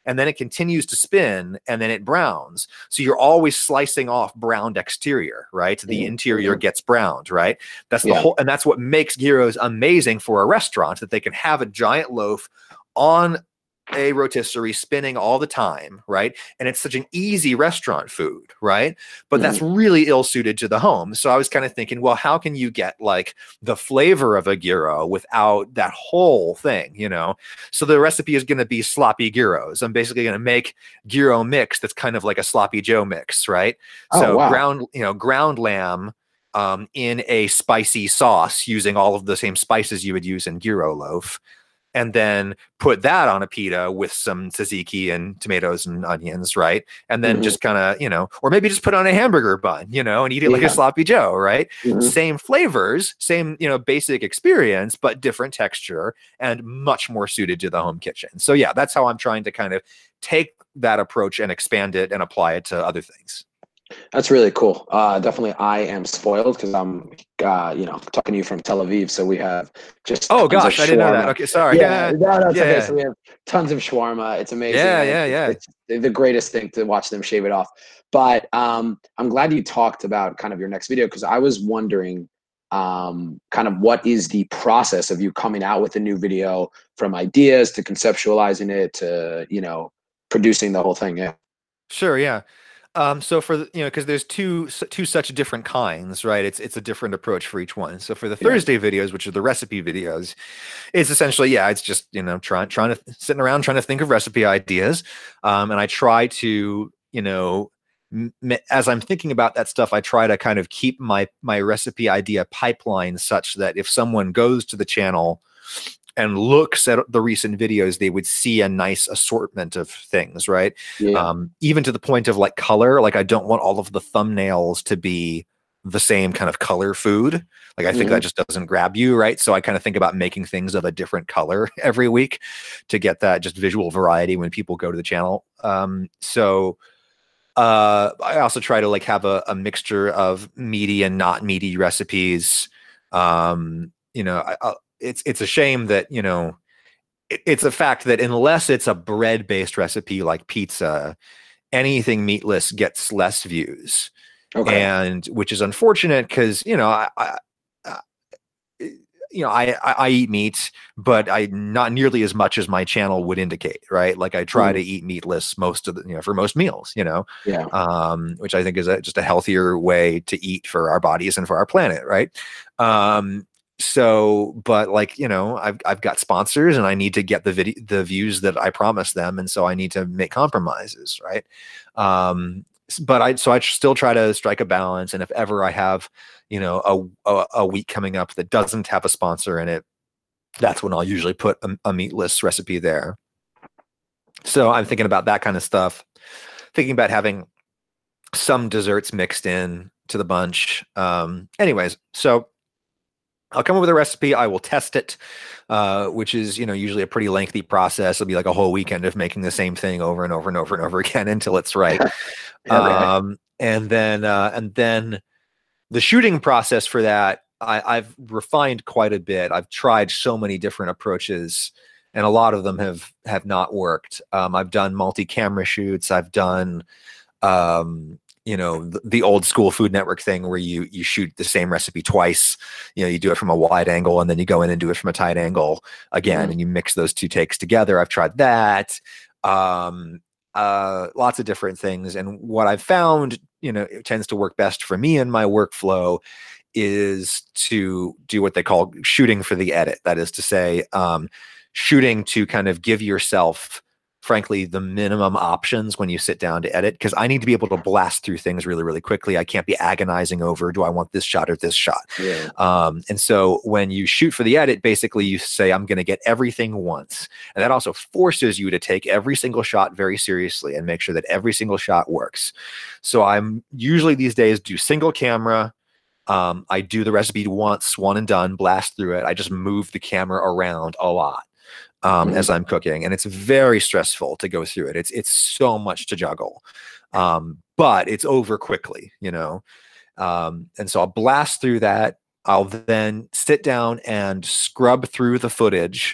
and then it continues to spin, and then it browns. So you're always slicing off browned exterior, right? The Mm-hmm. interior gets browned, right? That's the Yeah. whole, and that's what makes gyros amazing for a restaurant, that they can have a giant loaf on a rotisserie spinning all the time, right? And it's such an easy restaurant food, right? But Mm-hmm. that's really ill suited to the home. So I was kind of thinking, well, how can you get like the flavor of a gyro without that whole thing, you know? So the recipe is going to be sloppy gyros. I'm basically going to make gyro mix that's kind of like a sloppy Joe mix, right? Oh, So wow. ground, you know, ground lamb um, in a spicy sauce using all of the same spices you would use in gyro loaf. And then put that on a pita with some tzatziki and tomatoes and onions, right? And then Mhm. just kind of, you know, or maybe just put on a hamburger bun, you know, and eat it like Yeah. a sloppy Joe, right? Mhm. Same flavors, same, you know, basic experience, but different texture and much more suited to the home kitchen. So yeah, that's how I'm trying to kind of take that approach and expand it and apply it to other things. That's really cool. Uh, definitely, I am spoiled because I'm, uh, you know, talking to you from Tel Aviv, so we have just Oh tons of gosh, I didn't know that. shawarma. Okay, sorry. Yeah, no, no, it's okay. Yeah. So we have tons of shawarma. It's amazing. Yeah, and yeah, yeah. It's, it's the greatest thing to watch them shave it off. But um, I'm glad you talked about kind of your next video, because I was wondering um, kind of what is the process of you coming out with a new video, from ideas to conceptualizing it to, you know, producing the whole thing. Yeah. Sure, yeah. Um, so for the, you know, because there's two s- two such different kinds, right? It's it's a different approach for each one. So for the Yeah. Thursday videos, which are the recipe videos, it's essentially, yeah, it's just, you know, trying trying to sitting around trying to think of recipe ideas, um, and I try to, you know, m- m- as I'm thinking about that stuff, I try to kind of keep my my recipe idea pipeline such that if someone goes to the channel and looks at the recent videos, they would see a nice assortment of things, right? Yeah. Um, even to the point of like color. Like I don't want all of the thumbnails to be the same kind of color food. Like I think Mhm. that just doesn't grab you, right? So I kind of think about making things of a different color every week to get that just visual variety when people go to the channel. Um, so uh, I also try to like have a, a mixture of meaty and not meaty recipes. Um, you know, I, I, it's it's a shame that, you know, it, it's a fact that unless it's a bread based recipe like pizza, anything meatless gets less views, Okay. and which is unfortunate because, you know, I, I, I you know, I, I I eat meat, but I not nearly as much as my channel would indicate, right? Like I try Mhm. to eat meatless most of the, you know, for most meals, you know, Yeah. um, which I think is a, just a healthier way to eat for our bodies and for our planet, right? Um, so, but like, you know, I've I've got sponsors and I need to get the video the views that I promised them, and so I need to make compromises, right? Um, s- but I so I still try to strike a balance, and if ever I have, you know, a, a a week coming up that doesn't have a sponsor in it, that's when I'll usually put a, a meatless recipe there. So I'm thinking about that kind of stuff, thinking about having some desserts mixed in to the bunch. Um, anyways, so I'll come up with a recipe. I will test it, uh, which is, you know, usually a pretty lengthy process. It'll be like a whole weekend of making the same thing over and over and over and over again until it's right. Okay. Um, and then, uh, and then the shooting process for that, I, I've refined quite a bit. I've tried so many different approaches, and a lot of them have have not worked. Um, I've done multi-camera shoots. I've done, um, you know, the, the old school Food Network thing where you you shoot the same recipe twice. You know, you do it from a wide angle and then you go in and do it from a tight angle again, Mhm. and you mix those two takes together. I've tried that. Um, uh, lots of different things, and what I've found, you know, it tends to work best for me in my workflow is to do what they call shooting for the edit. That is to say, um, shooting to kind of give yourself, frankly, the minimum options when you sit down to edit, because I need to be able to blast through things really, really quickly. I can't be agonizing over, do I want this shot or this shot? Yeah. Um, and so when you shoot for the edit, basically you say, I'm going to get everything once. And that also forces you to take every single shot very seriously and make sure that every single shot works. So I'm usually these days do single camera. Um, I do the recipe once, one and done, blast through it. I just move the camera around a lot um, Mhm. as I'm cooking, and it's very stressful to go through it. It's it's so much to juggle, um, but it's over quickly, you know. Um, and so I'll blast through that. I'll then sit down and scrub through the footage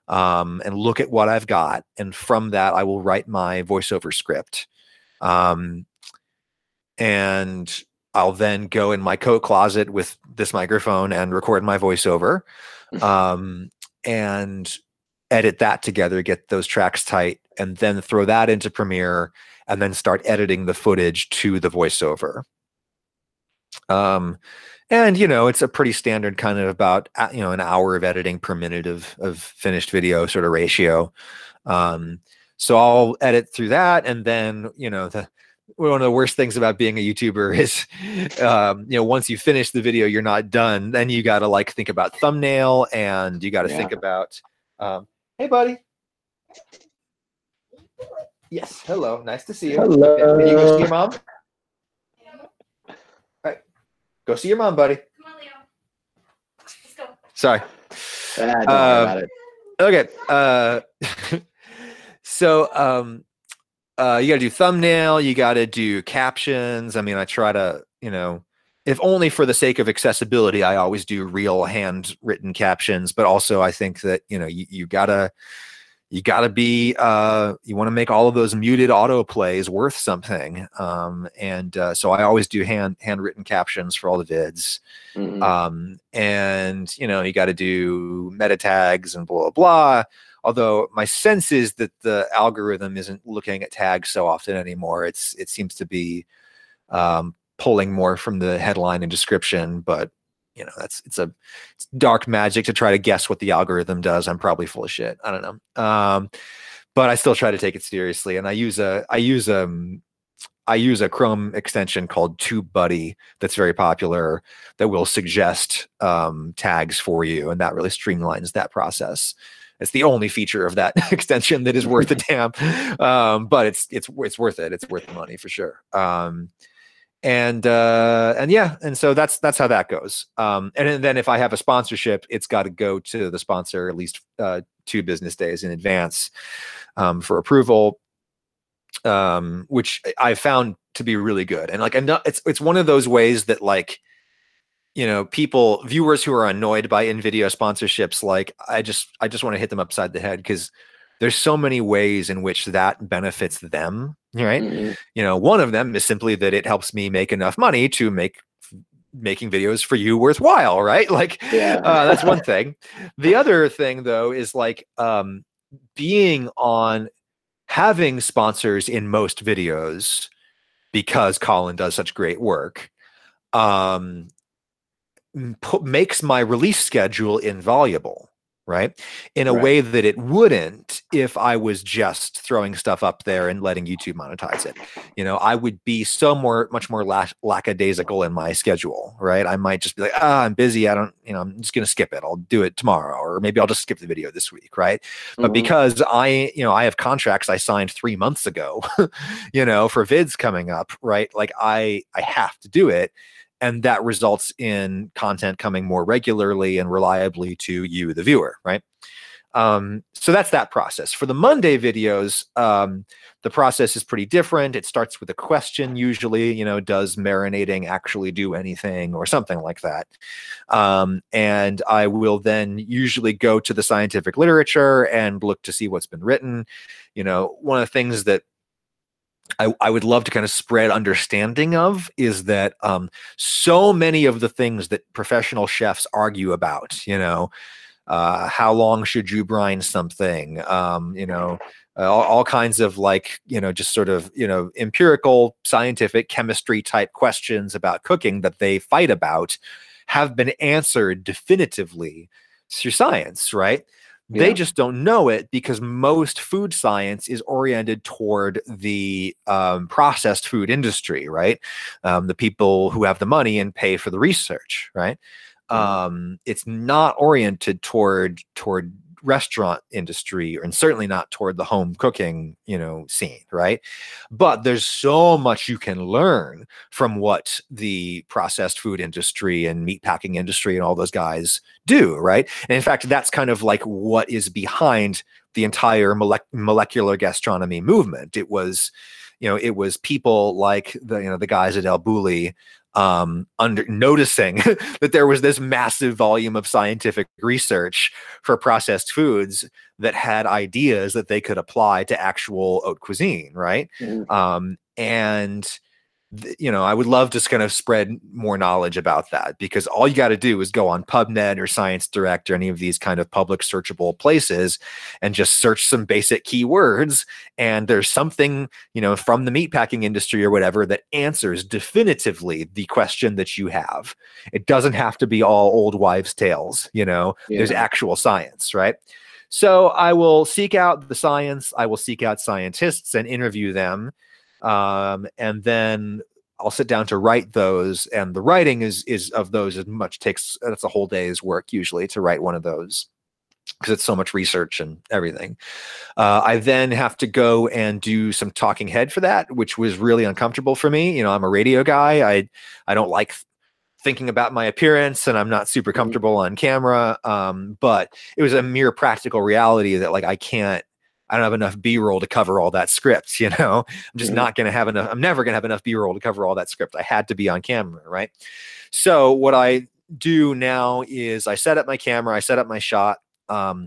um, and look at what I've got. And from that, I will write my voiceover script. Um, and I'll then go in my coat closet with this microphone and record my voiceover, um, and edit that together, get those tracks tight, and then throw that into Premiere, and then start editing the footage to the voiceover. Um, and you know, it's a pretty standard kind of about, you know, an hour of editing per minute of, of finished video sort of ratio. Um, so I'll edit through that. And then, you know, the, one of the worst things about being a YouTuber is, um, you know, once you finish the video, you're not done. Then you got to like think about thumbnail, and you got to yeah. think about, um, hey buddy. Yes. Hello. Nice to see you. Hello. Can you go see your mom? All right. Go see your mom, buddy. Come on, Leo. Let's go. Sorry. Ah, don't uh, worry about it. Okay. Uh, so, um, uh, you got to do thumbnail. You got to do captions. I mean, I try to, you know, if only for the sake of accessibility, I always do real handwritten captions. But also, I think that, you know, you, you gotta, you gotta be, uh, you want to make all of those muted auto plays worth something. Um, and uh, so I always do hand handwritten captions for all the vids. Mm-hmm. Um, and you know, you got to do meta tags and blah, blah, blah. Although my sense is that the algorithm isn't looking at tags so often anymore. It's, it seems to be, um, pulling more from the headline and description, but you know, that's, it's a it's dark magic to try to guess what the algorithm does. I'm probably full of shit. I don't know. Um, but I still try to take it seriously. And I use a, I use a, I use a Chrome extension called TubeBuddy that's very popular that will suggest um, tags for you. And that really streamlines that process. It's the only feature of that extension that is worth a damn. Um, but it's, it's, it's worth it. It's worth the money for sure. Um, And, uh, and yeah, and so that's, that's how that goes. Um, and then if I have a sponsorship, it's got to go to the sponsor at least, uh, two business days in advance, um, for approval, um, which I found to be really good. And like, it's, it's one of those ways that like, you know, people, viewers who are annoyed by in-video sponsorships, like I just, I just want to hit them upside the head, because there's so many ways in which that benefits them, right? Mm-hmm. You know, one of them is simply that it helps me make enough money to make making videos for you worthwhile, right? Like, yeah. uh, that's one thing. The other thing, though, is like um, being on, having sponsors in most videos, because Colin does such great work, um, makes my release schedule invaluable. Right. In a right. way that it wouldn't if I was just throwing stuff up there and letting YouTube monetize it. You know, I would be so more, much more lack lackadaisical in my schedule. Right. I might just be like, ah, I'm busy. I don't, you know, I'm just going to skip it. I'll do it tomorrow, or maybe I'll just skip the video this week. Right. Mm-hmm. But because I, you know, I have contracts I signed three months ago, you know, for vids coming up. Right. Like I, I have to do it. And that results in content coming more regularly and reliably to you, the viewer, right? Um, so that's that process. For the Monday videos, um, the process is pretty different. It starts with a question usually, you know, does marinating actually do anything, or something like that. Um, and I will then usually go to the scientific literature and look to see what's been written. You know, one of the things that I, I would love to kind of spread understanding of is that um, so many of the things that professional chefs argue about, you know, uh, how long should you brine something, um, you know, uh, all, all kinds of like, you know, just sort of, you know, empirical, scientific chemistry type questions about cooking that they fight about have been answered definitively through science, right? They yeah. just don't know it because most food science is oriented toward the um, processed food industry, right? Um, the people who have the money and pay for the research, right? Mm-hmm. Um, it's not oriented toward toward restaurant industry, and certainly not toward the home cooking, you know, scene, right? But there's so much you can learn from what the processed food industry and meatpacking industry and all those guys do, right? And in fact, that's kind of like what is behind the entire mole molecular gastronomy movement. It was, you know, it was people like the, you know, the guys at El Bulli um, under noticing that there was this massive volume of scientific research for processed foods that had ideas that they could apply to actual haute cuisine, right? Mhm. Um, and th- you know, I would love to kind of spread more knowledge about that, because all you got to do is go on PubMed or Science Direct or any of these kind of public searchable places and just search some basic keywords. And there's something, you know, from the meatpacking industry or whatever that answers definitively the question that you have. It doesn't have to be all old wives' tales, you know, there's Yeah. actual science, right? So I will seek out the science, I will seek out scientists and interview them. Um, and then I'll sit down to write those, and the writing is is of those as much takes that's a whole day's work usually to write one of those, because it's so much research and everything. Uh, I then have to go and do some talking head for that, which was really uncomfortable for me. You know, I'm a radio guy. I I don't like thinking about my appearance, and I'm not super comfortable on camera. Um, but it was a mere practical reality that like I can't. I don't have enough B-roll to cover all that script, you know. I'm just Mhm. not going to have enough. I'm never going to have enough B-roll to cover all that script. I had to be on camera, right? So what I do now is I set up my camera, I set up my shot. Um,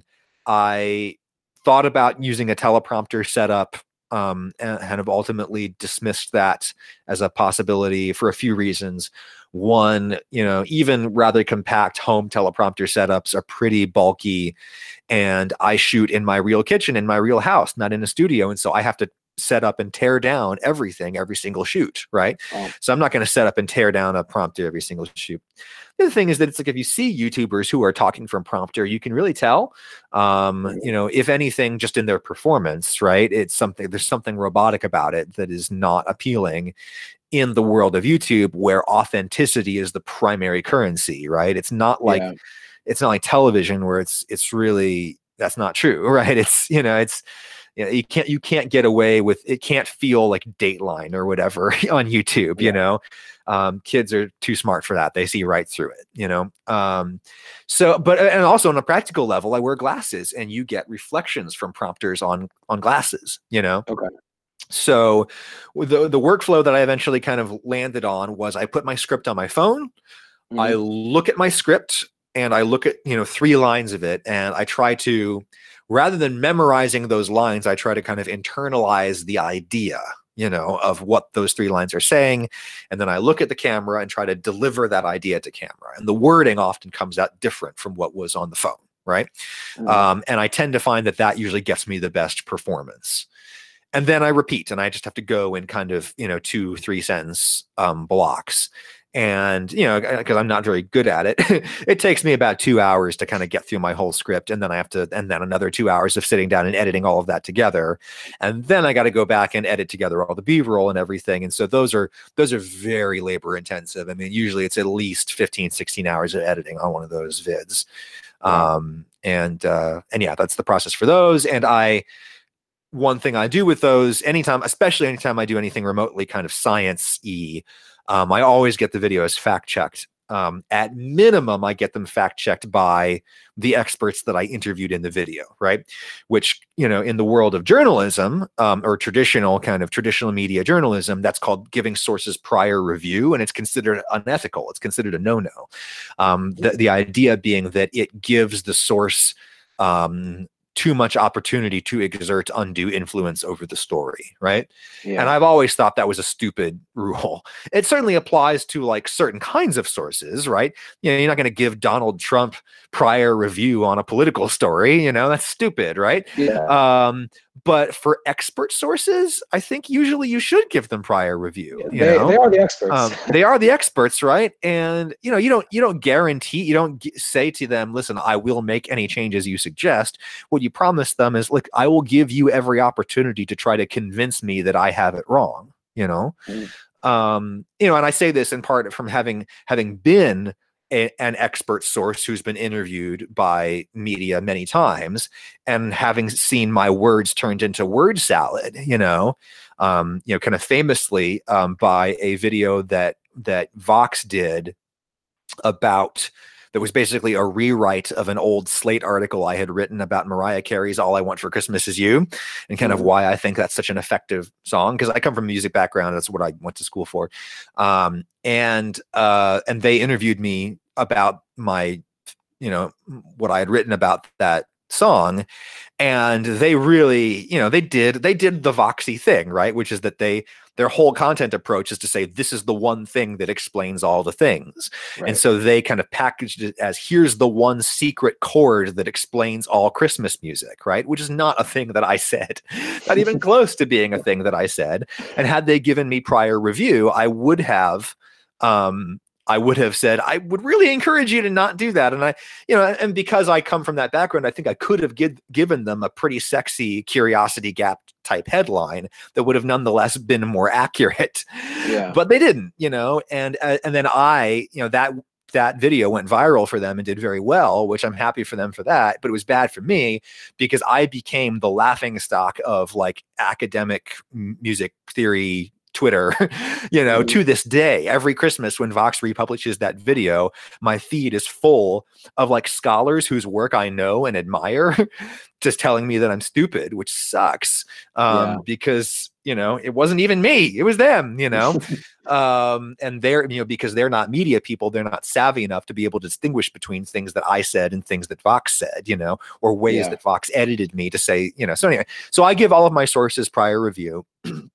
I thought about using a teleprompter setup, um, and kind of ultimately dismissed that as a possibility for a few reasons. One, you know, even rather compact home teleprompter setups are pretty bulky, and I shoot in my real kitchen, in my real house, not in a studio. And so I have to set up and tear down everything, every single shoot, right? Oh. So I'm not going to set up and tear down a prompter every single shoot. The other thing is that it's like if you see YouTubers who are talking from prompter, you can really tell, um, you know, if anything, just in their performance, right? It's something, there's something robotic about it that is not appealing in the world of YouTube, where authenticity is the primary currency, right? It's not like Yeah. it's not like television where it's it's really that's not true, right? It's you know it's you know, you can't you can't get away with it. Can't feel like Dateline or whatever on YouTube. You Yeah. know, um, kids are too smart for that. They see right through it. You know, um, so but and also on a practical level, I wear glasses, and you get reflections from prompters on on glasses. You know. Okay. So the the workflow that I eventually kind of landed on was I put my script on my phone. Mhm. I look at my script and I look at, you know, three lines of it, and I try to, rather than memorizing those lines, I try to kind of internalize the idea, you know, of what those three lines are saying. And then I look at the camera and try to deliver that idea to camera. And the wording often comes out different from what was on the phone, right? Mhm. Um, and I tend to find that that usually gets me the best performance. And then I repeat, and I just have to go in kind of, you know, two, three sentence um, blocks. And, you know, because I'm not very good at it, it takes me about two hours to kind of get through my whole script. And then I have to, and then another two hours of sitting down and editing all of that together. And then I got to go back and edit together all the B-roll and everything. And so those are, those are very labor intensive. I mean, usually it's at least fifteen, sixteen hours of editing on one of those vids. Wow. Um, and, uh, and yeah, that's the process for those. And I, one thing I do with those anytime, especially anytime I do anything remotely kind of science-y, um, I always get the videos fact checked. Um, at minimum, I get them fact checked by the experts that I interviewed in the video, right? Which, you know, in the world of journalism, um, or traditional kind of traditional media journalism, that's called giving sources prior review, and it's considered unethical. It's considered a no-no. Um, the, the idea being that it gives the source um, too much opportunity to exert undue influence over the story, right? Yeah. And I've always thought that was a stupid rule. It certainly applies to like certain kinds of sources, right? You know, you're not going to give Donald Trump prior review on a political story, you know, that's stupid, right? Yeah. Um, but for expert sources, I think usually you should give them prior review. You They, know? they are the experts. Um, they are the experts, right? And you know, you don't you don't guarantee, you don't g- say to them, "Listen, I will make any changes you suggest." What you promise them is, "Look, I will give you every opportunity to try to convince me that I have it wrong." You know, Mm. um, you know, and I say this in part from having having been a, an expert source who's been interviewed by media many times, and having seen my words turned into word salad. You know, um, you know, kind of famously um, by a video that that Vox did about that was basically a rewrite of an old Slate article I had written about Mariah Carey's All I Want for Christmas Is You, and kind mm-hmm. of why I think that's such an effective song, because I come from a music background. That's what I went to school for. Um, and uh, and they interviewed me about my, you know, what I had written about that song, and they really, you know, they did they did the Voxy thing, right? Which is that they their whole content approach is to say this is the one thing that explains all the things. Right. And so they kind of packaged it as, here's the one secret chord that explains all Christmas music, right? Which is not a thing that I said, not even close to being a thing that I said. And had they given me prior review, I would have um I would have said, I would really encourage you to not do that. And I, you know, and because I come from that background, I think I could have give, given them a pretty sexy Curiosity Gap type headline that would have nonetheless been more accurate. Yeah. But they didn't, you know, and, uh, and then I, you know, that, that video went viral for them and did very well, which I'm happy for them for that. But it was bad for me because I became the laughing stock of like academic music theory Twitter, you know, mm-hmm. to this day. Every Christmas when Vox republishes that video, my feed is full of like scholars whose work I know and admire just telling me that I'm stupid, which sucks. Um, yeah. Because, you know, it wasn't even me, it was them, you know. um, and they're, you know, because they're not media people, they're not savvy enough to be able to distinguish between things that I said and things that Vox said, you know, or ways yeah. that Vox edited me to say, you know. So anyway, so I give all of my sources prior review.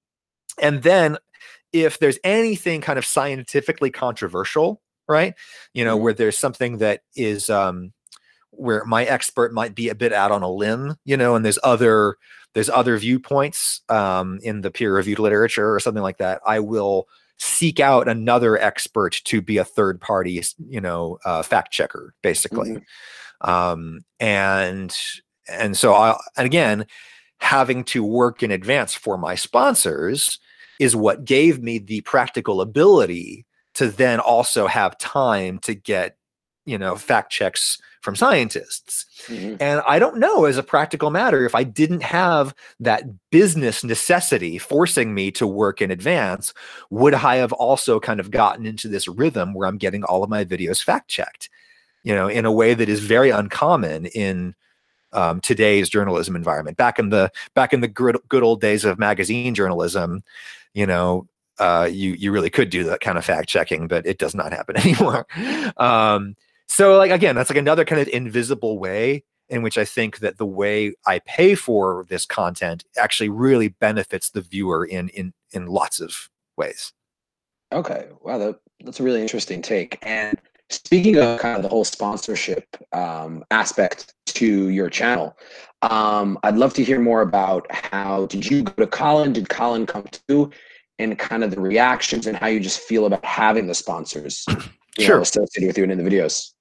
And then if there's anything kind of scientifically controversial, right, you know, mm-hmm. where there's something that is um, where my expert might be a bit out on a limb, you know, and there's other there's other viewpoints um, in the peer-reviewed literature or something like that, I will seek out another expert to be a third party, you know, uh, fact checker, basically. Mm-hmm. Um, and and so I and again, having to work in advance for my sponsors is what gave me the practical ability to then also have time to get, you know, fact checks from scientists. Mm-hmm. And I don't know, as a practical matter, if I didn't have that business necessity forcing me to work in advance, would I have also kind of gotten into this rhythm where I'm getting all of my videos fact checked, you know, in a way that is very uncommon in Um, today's journalism environment. Back in the back in the good, good old days of magazine journalism, you know, uh, you you really could do that kind of fact checking, but it does not happen anymore. Um, so, like again, that's like another kind of invisible way in which I think that the way I pay for this content actually really benefits the viewer in in in lots of ways. Okay, wow, that, that's a really interesting take. And speaking of kind of the whole sponsorship um, aspect to your channel, um, I'd love to hear more about how did you go to Colin? Did Colin come to? And kind of the reactions and how you just feel about having the sponsors you sure. know, associated with you and in the videos.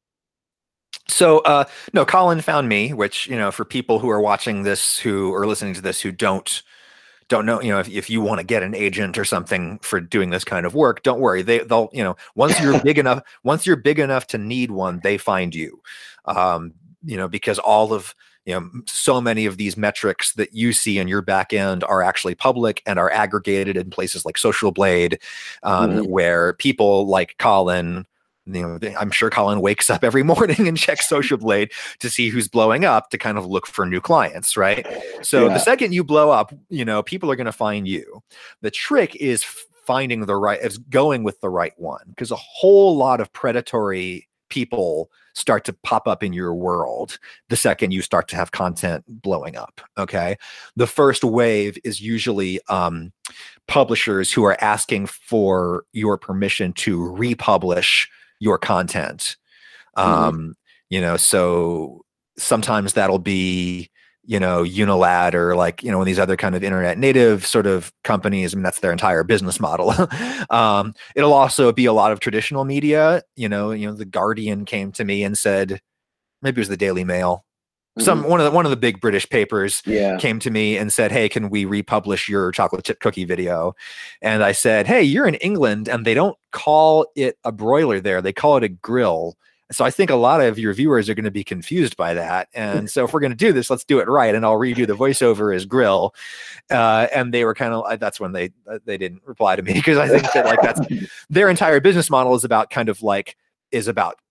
So, uh, no, Colin found me, which, you know, for people who are watching this, who are listening to this, who don't don't know, you know, if, if you want to get an agent or something for doing this kind of work, don't worry. They, they'll, you know, once you're big enough, once you're big enough to need one, they find you, um, you know, because all of, you know, so many of these metrics that you see in your back end are actually public and are aggregated in places like Social Blade, um, mm-hmm. where people like Colin, you know, I'm sure Colin wakes up every morning and checks Social Blade to see who's blowing up to kind of look for new clients, right? So yeah. the second you blow up, you know, people are going to find you. The trick is finding the right, is going with the right one, because a whole lot of predatory people start to pop up in your world the second you start to have content blowing up. Okay. The first wave is usually um, publishers who are asking for your permission to republish your content. Um, mm-hmm. You know, so sometimes that'll be, you know, Unilad or like, you know, these other kind of internet native sort of companies. I mean, that's their entire business model. um, it'll also be a lot of traditional media. You know, you know, the Guardian came to me and said, maybe it was the Daily Mail. Mm-hmm. Some one of the one of the big British papers yeah. came to me and said, "Hey, can we republish your chocolate chip cookie video?" And I said, "Hey, you're in England, and they don't call it a broiler there; they call it a grill." So I think a lot of your viewers are going to be confused by that. And so if we're going to do this, let's do it right. And I'll redo the voiceover as grill. Uh, and they were kind of, that's when they, they didn't reply to me, because I think that like that's their entire business model is about kind of like, is about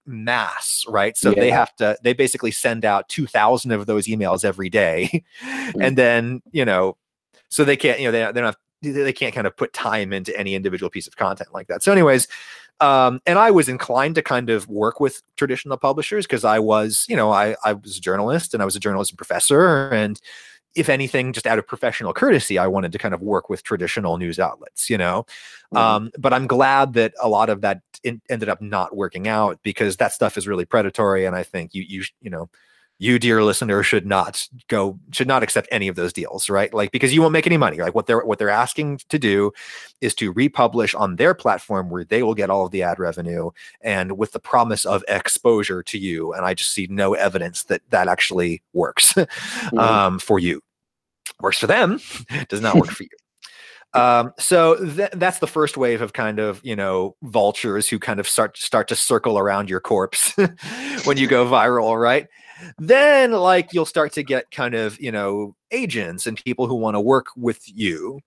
mass, right? So Yeah. they have to, they basically send out two thousand of those emails every day. And then, you know, so they can't, you know, they, they're not, they can't kind of put time into any individual piece of content like that. So anyways, um, and I was inclined to kind of work with traditional publishers because I was, you know, I, I was a journalist and I was a journalism professor. And if anything, just out of professional courtesy, I wanted to kind of work with traditional news outlets, you know? Mm-hmm. Um, but I'm glad that a lot of that in, ended up not working out because that stuff is really predatory. And I think you, you, you know, you, dear listener, should not go, should not accept any of those deals, right? Like, because you won't make any money. Like what they're, what they're asking to do is to republish on their platform where they will get all of the ad revenue and with the promise of exposure to you. And I just see no evidence that that actually works mm-hmm. um, for you. Works for them, does not work for you. Um, so th- that's the first wave of kind of, you know, vultures who kind of start start to circle around your corpse when you go viral, right? Then like you'll start to get kind of, you know, agents and people who want to work with you.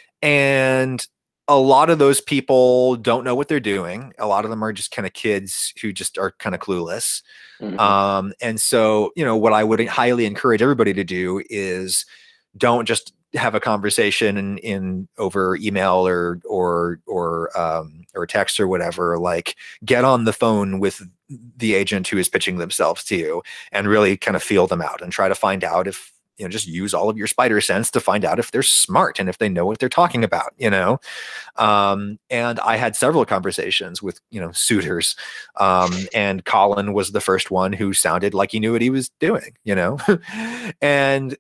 And a lot of those people don't know what they're doing. A lot of them are just kind of kids who just are kind of clueless. Mm-hmm. Um, and so, you know, what I would highly encourage everybody to do is don't just have a conversation in, in over email or or or um, or text or whatever. Like, get on the phone with the agent who is pitching themselves to you and really kind of feel them out and try to find out if, you know, just use all of your spider sense to find out if they're smart and if they know what they're talking about, you know? Um, and I had several conversations with, you know, suitors. Um, and Colin was the first one who sounded like he knew what he was doing, you know? and,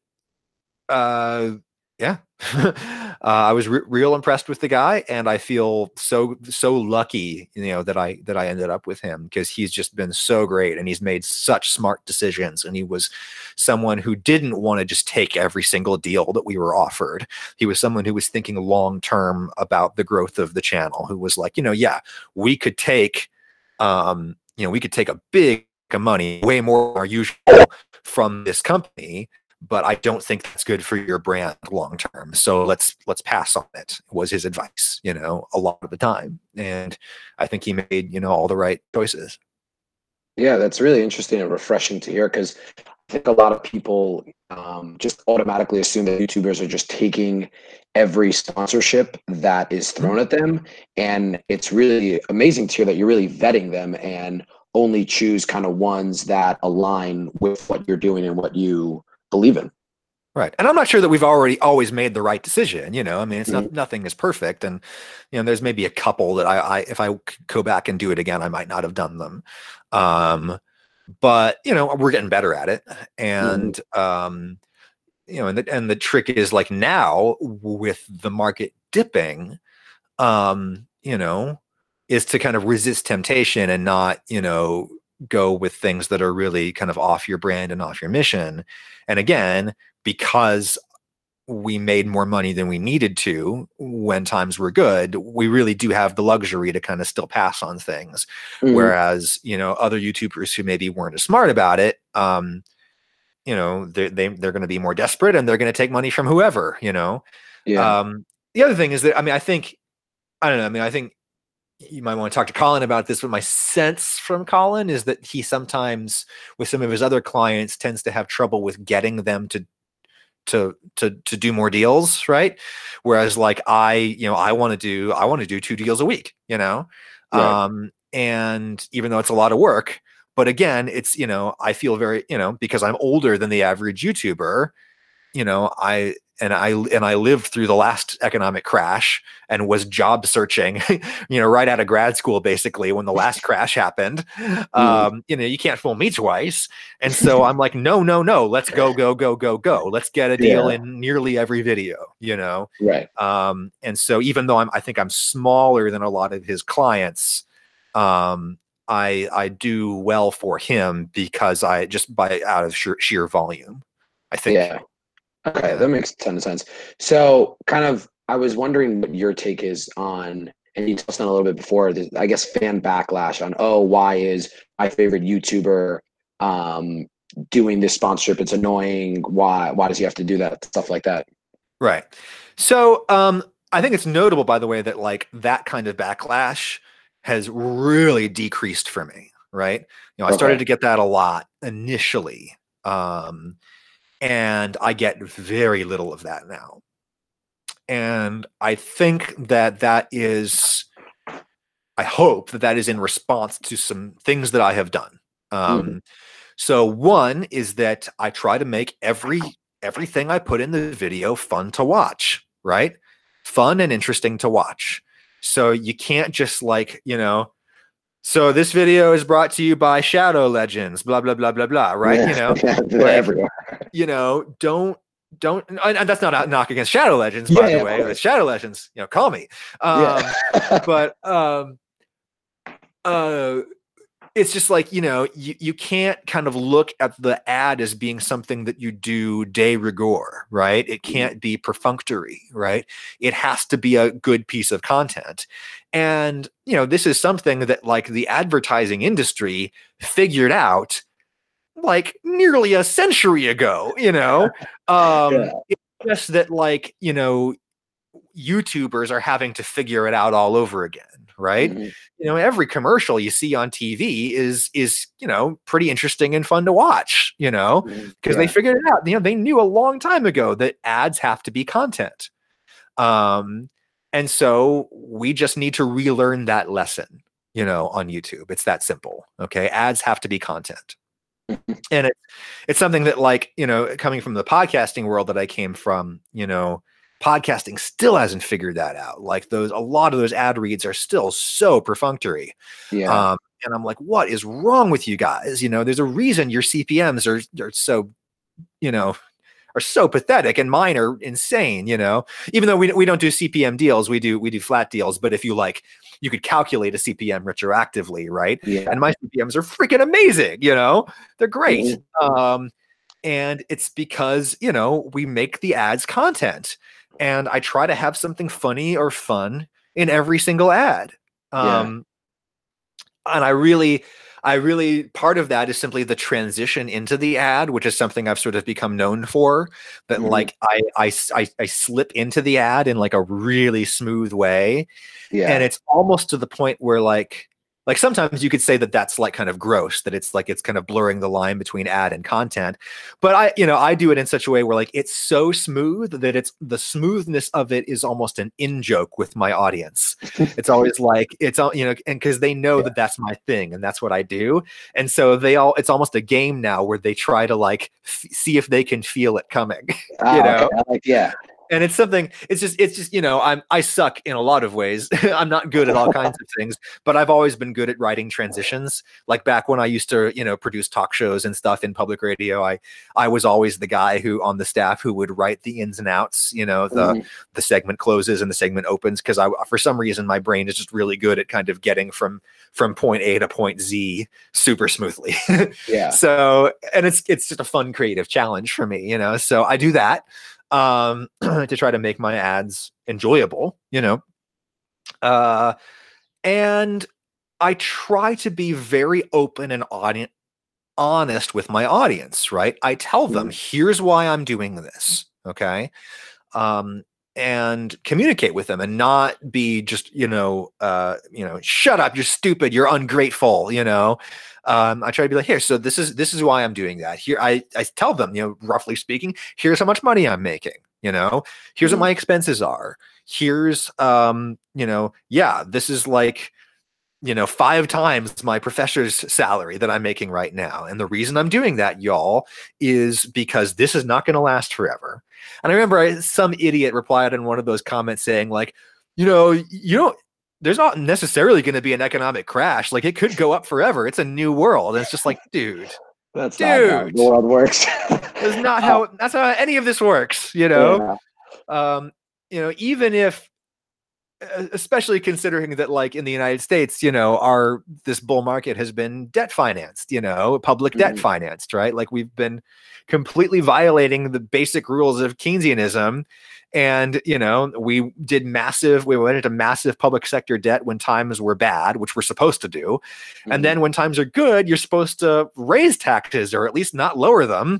uh, yeah, uh, I was re- real impressed with the guy, and I feel so so lucky, you know, that I that I ended up with him because he's just been so great, and he's made such smart decisions. And he was someone who didn't want to just take every single deal that we were offered. He was someone who was thinking long term about the growth of the channel. Who was like, you know, yeah, we could take, um, you know, we could take a big amount of money, way more than our usual, from this company. But I don't think that's good for your brand long term. So let's let's pass on it, was his advice, you know, a lot of the time. And I think he made, you know, all the right choices. Yeah, that's really interesting and refreshing to hear because I think a lot of people um, just automatically assume that YouTubers are just taking every sponsorship that is thrown at them. And it's really amazing to hear that you're really vetting them and only choose kind of ones that align with what you're doing and what you believe in. Right. And I'm not sure that we've already always made the right decision. You know, I mean, it's mm-hmm. not, nothing is perfect. And, you know, there's maybe a couple that I, I, if I go back and do it again, I might not have done them. Um, but, you know, we're getting better at it. And, mm-hmm. um, you know, and the, and the trick is like now with the market dipping, um, you know, is to kind of resist temptation and not, you know, go with things that are really kind of off your brand and off your mission. And again, because we made more money than we needed to when times were good, we really do have the luxury to kind of still pass on things. Mm-hmm. Whereas, you know, other YouTubers who maybe weren't as smart about it, um, you know, they, they, they're going to be more desperate and they're going to take money from whoever, you know? Yeah. Um, the other thing is that, I mean, I think, I don't know. I mean, I think you might want to talk to Colin about this, but my sense from Colin is that he sometimes with some of his other clients tends to have trouble with getting them to to to to do more deals, right? Whereas like I, you know, I want to do I want to do two deals a week, you know. Right. Um and even though it's a lot of work, but again, it's, you know, I feel very, you know, because I'm older than the average YouTuber, you know, I and I and I lived through the last economic crash and was job searching, you know, right out of grad school, basically, when the last crash happened. Mm. Um, you know, you can't fool me twice. And so I'm like, no, no, no, let's go, go, go, go, go. Let's get a deal yeah. in nearly every video, you know? Right. Um, and so even though I'm, I think I'm smaller than a lot of his clients, um, I I do well for him because I just by out of sheer, sheer volume, I think. Yeah. Okay, yeah. That makes a ton of sense. So kind of, I was wondering what your take is on, and you touched on a little bit before, the, I guess, fan backlash on, oh, why is my favorite YouTuber um, doing this sponsorship? It's annoying. Why, why does he have to do that? Stuff like that. Right. So um, I think it's notable, by the way, that like that kind of backlash has really decreased for me. right? You know, I Okay. started to get that a lot initially. Um, and I get very little of that now. And I think that that is, I hope that that is in response to some things that I have done. Um, Mhm. So one is that I try to make every everything I put in the video fun to watch, right? Fun and interesting to watch. So you can't just like, you know, so this video is brought to you by Shadow Legends, blah blah blah blah blah, right? Yeah. You know, Yeah, they're like, everywhere. you know, don't don't and and that's not a knock against Shadow Legends, Yeah, by the yeah, of way. course. It's Shadow Legends, you know, call me. Um, Yeah. but um uh it's just like, you know, you, you can't kind of look at the ad as being something that you do de rigueur, right? It can't be perfunctory, right? It has to be a good piece of content. And, you know, this is something that like the advertising industry figured out like nearly a century ago, you know? Um, Yeah. it's just that like, you know, YouTubers are having to figure it out all over again, right? Mhm. You know, every commercial you see on T V is is, you know, pretty interesting and fun to watch, you know, Mhm. because they Yeah. figured it out. You know, they knew a long time ago that ads have to be content. Um, and so we just need to relearn that lesson, you know, on YouTube. It's that simple. Okay. Ads have to be content. And it, it's something that, like, you know, coming from the podcasting world that I came from, you know, podcasting still hasn't figured that out. Like those, a lot of those ad reads are still so perfunctory. Yeah. Um, and I'm like, what is wrong with you guys? You know, there's a reason your C P Ms are, are so, you know, are so pathetic, and mine are insane, you know, even though we, we don't do C P M deals, we do, we do flat deals. But if you like, you could calculate a C P M retroactively, right? Yeah. And my C P Ms are freaking amazing, you know, they're great. Mhm. Um, and it's because, you know, we make the ads content, and I try to have something funny or fun in every single ad. Yeah. Um, and I really, I really, part of that is simply the transition into the ad, which is something I've sort of become known for. That Mhm. like I, I, I, I slip into the ad in like a really smooth way, Yeah. and it's almost to the point where like, like sometimes you could say that that's like kind of gross, that it's like it's kind of blurring the line between ad and content. But I, you know, I do it in such a way where like it's so smooth that it's, the smoothness of it is almost an in joke with my audience. It's always like, it's all, you know, and because they know Yeah. that that's my thing and that's what I do. And so they all, it's almost a game now where they try to like f- see if they can feel it coming, Ah, you know? okay. I like, yeah. And it's something, it's just, it's just, you know, I'm, I suck in a lot of ways. I'm not good at all kinds of things, but I've always been good at writing transitions. Like back when I used to, you know, produce talk shows and stuff in public radio, I, I was always the guy who on the staff who would write the ins and outs, you know, the, Mhm. the segment closes and the segment opens. Cause I, for some reason, my brain is just really good at kind of getting from, from point A to point Z super smoothly. Yeah. So, and it's, it's just a fun creative challenge for me, you know? So I do that um to try to make my ads enjoyable, you know. Uh and I try to be very open and audi- honest with my audience, right? I tell them, Mhm. here's why I'm doing this, okay? Um and communicate with them and not be just, you know, uh, you know, shut up, you're stupid, you're ungrateful, you know. Um, I try to be like, here, so this is this is why I'm doing that. Here, I I tell them, you know, roughly speaking, here's how much money I'm making, you know, here's what Mhm. my expenses are. Here's um, you know, yeah, this is like, you know, five times my professor's salary that I'm making right now. And the reason I'm doing that, y'all, is because this is not going to last forever. And I remember I, some idiot replied in one of those comments saying, like, you know, you don't, there's not necessarily going to be an economic crash. Like it could go up forever. It's a new world. And it's just like, dude, That's not how dude, the world works. that's not Uh, how, that's how any of this works, you know? yeah. Um, you know, even if, e- especially considering that like in the United States, you know, our this bull market has been debt financed, you know, public debt Mhm. financed, right? Like we've been completely violating the basic rules of Keynesianism. And, you know, we did massive, we went into massive public sector debt when times were bad, which we're supposed to do. And Mhm. then when times are good, you're supposed to raise taxes or at least not lower them,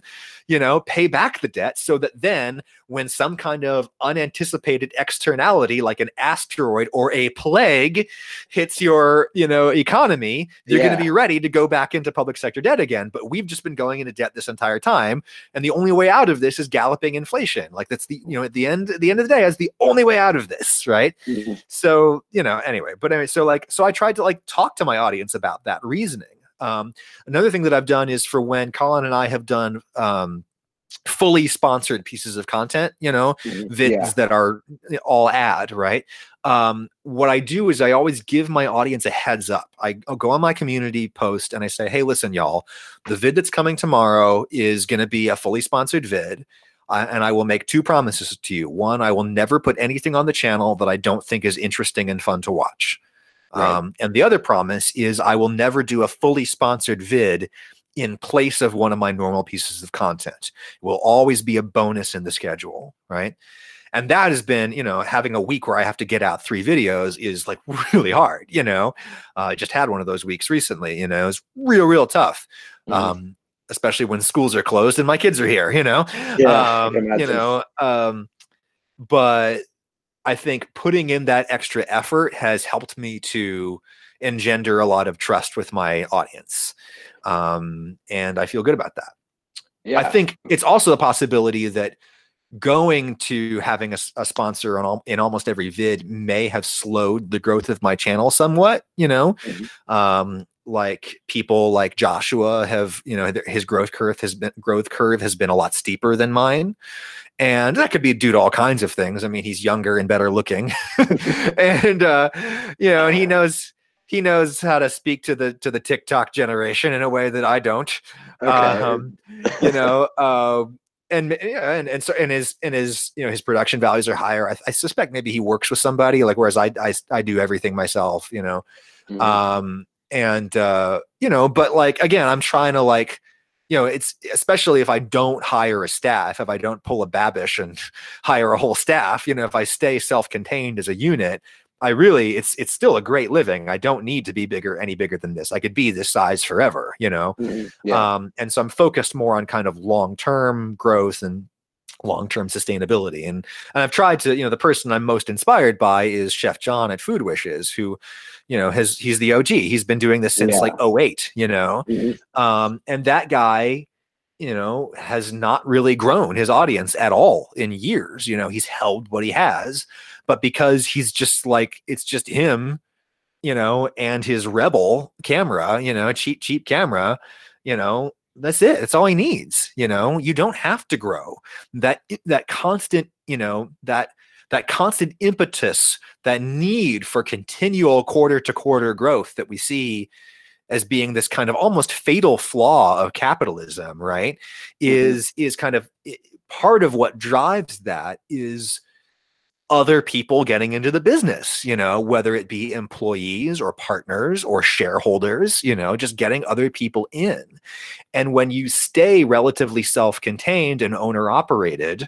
you know, pay back the debt so that then when some kind of unanticipated externality like an asteroid or a plague hits your, you know, economy, you're Yeah. going to be ready to go back into public sector debt again. But we've just been going into debt this entire time. And the only way out of this is galloping inflation. Like that's the, you know, at the end, at the end of the day, that's the only way out of this. Right. Mhm. So, you know, anyway, but anyway, so like, so I tried to like talk to my audience about that reasoning. Um, another thing that I've done is for when Colin and I have done, um, fully sponsored pieces of content, you know, Mhm. vids Yeah. that are all ad, right? Um, what I do is I always give my audience a heads up. I, I'll go on my community post and I say, hey, listen, y'all, the vid that's coming tomorrow is going to be a fully sponsored vid. Uh, and I will make two promises to you. One, I will never put anything on the channel that I don't think is interesting and fun to watch. Right. Um, and the other promise is I will never do a fully sponsored vid in place of one of my normal pieces of content. It will always be a bonus in the schedule, right? And that has been, you know, having a week where I have to get out three videos is like really hard, you know. Uh, I just had one of those weeks recently, you know, it's real, real tough. Mhm. Um, especially when schools are closed and my kids are here, you know. Yeah, I um, can you imagine. know, um, but I think putting in that extra effort has helped me to engender a lot of trust with my audience. Um, and I feel good about that. Yeah. I think it's also a possibility that going to having a, a sponsor on all, in almost every vid may have slowed the growth of my channel somewhat, you know. Mhm. Um, like people like Joshua have, you know, his growth curve has been growth curve has been a lot steeper than mine. And that could be due to all kinds of things. I mean, he's younger and better looking, and uh, you know, and he knows he knows how to speak to the to the TikTok generation in a way that I don't. Okay. Um, you know, uh, and yeah, and and so and his and his you know his production values are higher. I, I suspect maybe he works with somebody, like whereas I I I do everything myself. You know, Mhm. um, and uh, you know, but like again, I'm trying to like. You know, it's especially if I don't hire a staff, if I don't pull a Babish and hire a whole staff, you know, if I stay self-contained as a unit, I really, it's, it's still a great living. I don't need to be bigger, any bigger than this. I could be this size forever, you know? Mhm. Yeah. Um, and so I'm focused more on kind of long-term growth and long-term sustainability. And, and I've tried to, you know, the person I'm most inspired by is Chef John at Food Wishes, who, you know, has, he's the O G. He's been doing this since Yeah. like oh eight, you know? Mhm. Um, and that guy, you know, has not really grown his audience at all in years. You know, he's held what he has, but because he's just like, it's just him, you know, and his Rebel camera, you know, cheap, cheap camera, you know, that's it. That's all he needs. You know, you don't have to grow that, that constant, you know, that, that constant impetus, that need for continual quarter to quarter growth that we see as being this kind of almost fatal flaw of capitalism, right? Mhm. Is, is kind of part of what drives that is other people getting into the business, you know, whether it be employees or partners or shareholders, you know, just getting other people in. And when you stay relatively self-contained and owner operated,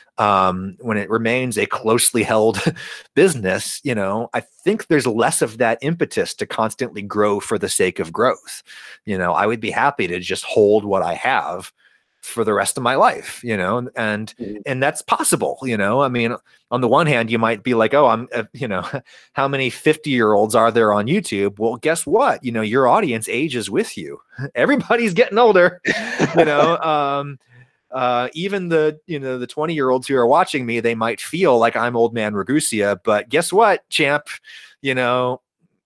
um, when it remains a closely held business, you know, I think there's less of that impetus to constantly grow for the sake of growth. You know, I would be happy to just hold what I have for the rest of my life, you know, and, Mhm. and that's possible, you know. I mean, on the one hand, you might be like, oh, I'm, uh, you know, how many fifty year olds are there on YouTube? Well, guess what? You know, your audience ages with you. Everybody's getting older, you know. Um, uh, even the, you know, the twenty year olds who are watching me, they might feel like I'm old man Ragusia, but guess what, champ, you know,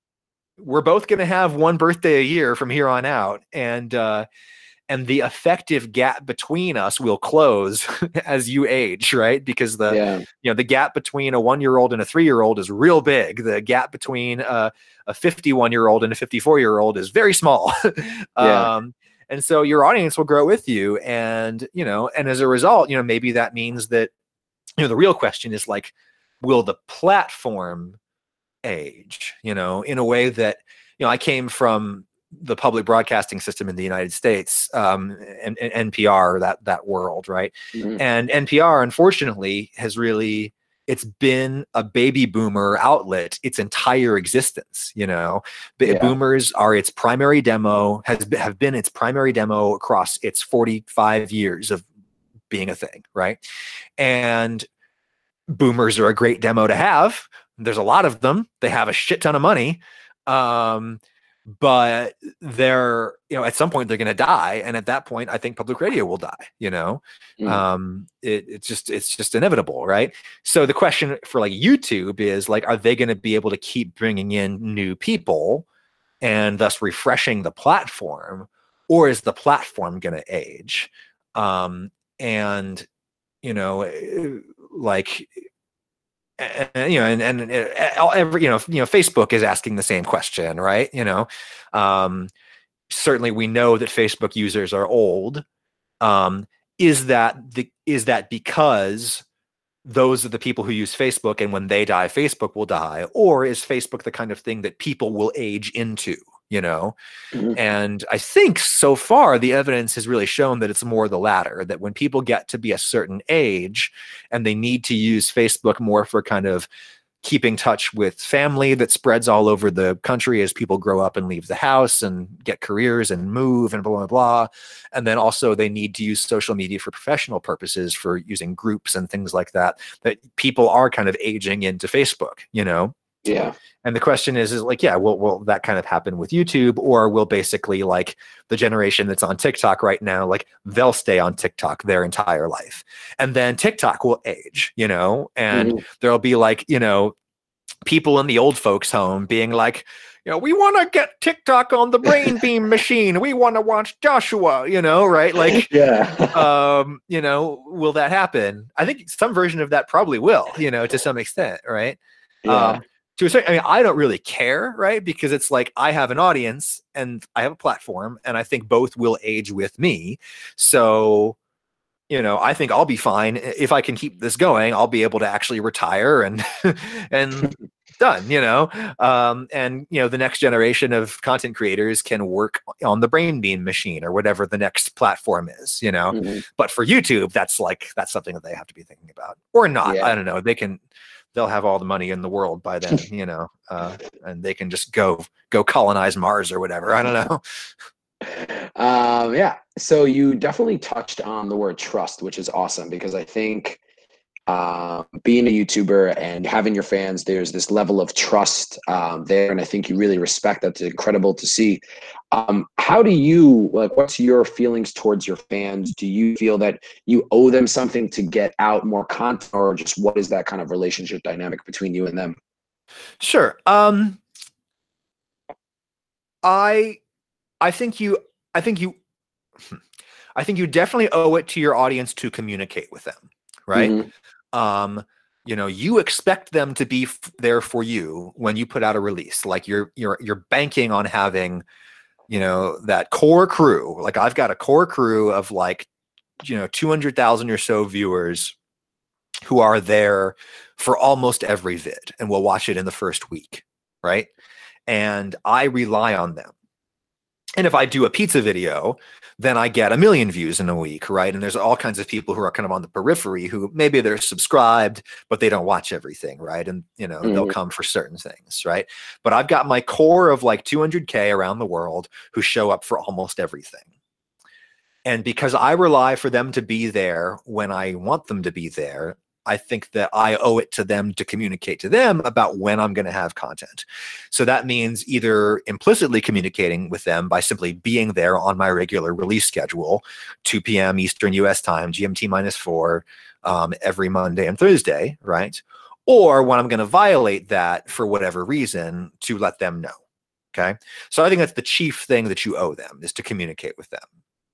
we're both going to have one birthday a year from here on out. And, uh, and the effective gap between us will close as you age, right? Because the, Yeah. you know, the gap between a one-year-old and a three-year-old is real big. The gap between uh, a fifty-one-year-old and a fifty-four-year-old is very small. Yeah. um, and so your audience will grow with you. And, you know, and as a result, you know, maybe that means that, you know, the real question is like, will the platform age, you know, in a way that, you know, I came from the public broadcasting system in the United States, um, and, and N P R, that, that world. Right. Mhm. And N P R, unfortunately, has really, it's been a baby boomer outlet its entire existence. You know, B- Yeah. boomers are its primary demo, has be- have been its primary demo across its forty-five years of being a thing, right? And boomers are a great demo to have. There's a lot of them. They have a shit ton of money. Um, but they're, you know, at some point they're going to die. And at that point, I think public radio will die, you know, Mm. um, it, it's just, it's just inevitable. Right. So the question for like YouTube is like, are they going to be able to keep bringing in new people and thus refreshing the platform, or is the platform going to age? Um, and, you know, like, and, you know, and, and uh, every, you know, you know, Facebook is asking the same question, right? You know, um, certainly we know that Facebook users are old. Um, is that the, is that because those are the people who use Facebook, and when they die, Facebook will die? Or is Facebook the kind of thing that people will age into, you know? Mhm. And I think so far the evidence has really shown that it's more the latter, that when people get to be a certain age and they need to use Facebook more for kind of keeping touch with family that spreads all over the country as people grow up and leave the house and get careers and move and blah, blah, blah. And then also they need to use social media for professional purposes, for using groups and things like that, that people are kind of aging into Facebook, you know? Yeah. And the question is, is like, yeah, will, will that kind of happen with YouTube, or will basically like the generation that's on TikTok right now, like they'll stay on TikTok their entire life, and then TikTok will age, you know, and Mhm. there'll be like, you know, people in the old folks home being like, you know, we want to get TikTok on the Brain Beam machine. We want to watch Joshua, you know, right? Like, Yeah. um, you know, will that happen? I think some version of that probably will, you know, to some extent, right? Yeah. Um, to a certain, I mean, I don't really care, right? Because it's like I have an audience and I have a platform, and I think both will age with me. So, you know, I think I'll be fine if I can keep this going. I'll be able to actually retire and and done, you know. Um, and you know, the next generation of content creators can work on the Brain Beam machine or whatever the next platform is, you know. Mhm. But for YouTube, that's like that's something that they have to be thinking about, or not. Yeah. I don't know. They can. They'll have all the money in the world by then, you know, uh, and they can just go go colonize Mars or whatever. I don't know. Um, yeah. So you definitely touched on the word trust, which is awesome, because I think uh, being a YouTuber and having your fans, there's this level of trust um, there, and I think you really respect that. It's incredible to see. Um, how do you, like, what's your feelings towards your fans? Do you feel that you owe them something to get out more content, or just what is that kind of relationship dynamic between you and them? Sure. Um, I I think you I think you I think you definitely owe it to your audience to communicate with them, right? Mhm. Um, you know, you expect them to be f- there for you when you put out a release. Like you're you're you're banking on having, you know, that core crew. Like I've got a core crew of like, you know, two hundred thousand or so viewers who are there for almost every vid and will watch it in the first week, right? And I rely on them. And if I do a pizza video, then I get a million views in a week, right? And there's all kinds of people who are kind of on the periphery who maybe they're subscribed, but they don't watch everything, right? And, you know, they'll Mhm. come for certain things, right? But I've got my core of like two hundred K around the world who show up for almost everything. And because I rely for them to be there when I want them to be there, I think that I owe it to them to communicate to them about when I'm going to have content. So that means either implicitly communicating with them by simply being there on my regular release schedule, two p.m. Eastern U S time, G M T minus four, um, every Monday and Thursday, right? Or when I'm going to violate that for whatever reason, to let them know. Okay. So I think that's the chief thing that you owe them, is to communicate with them.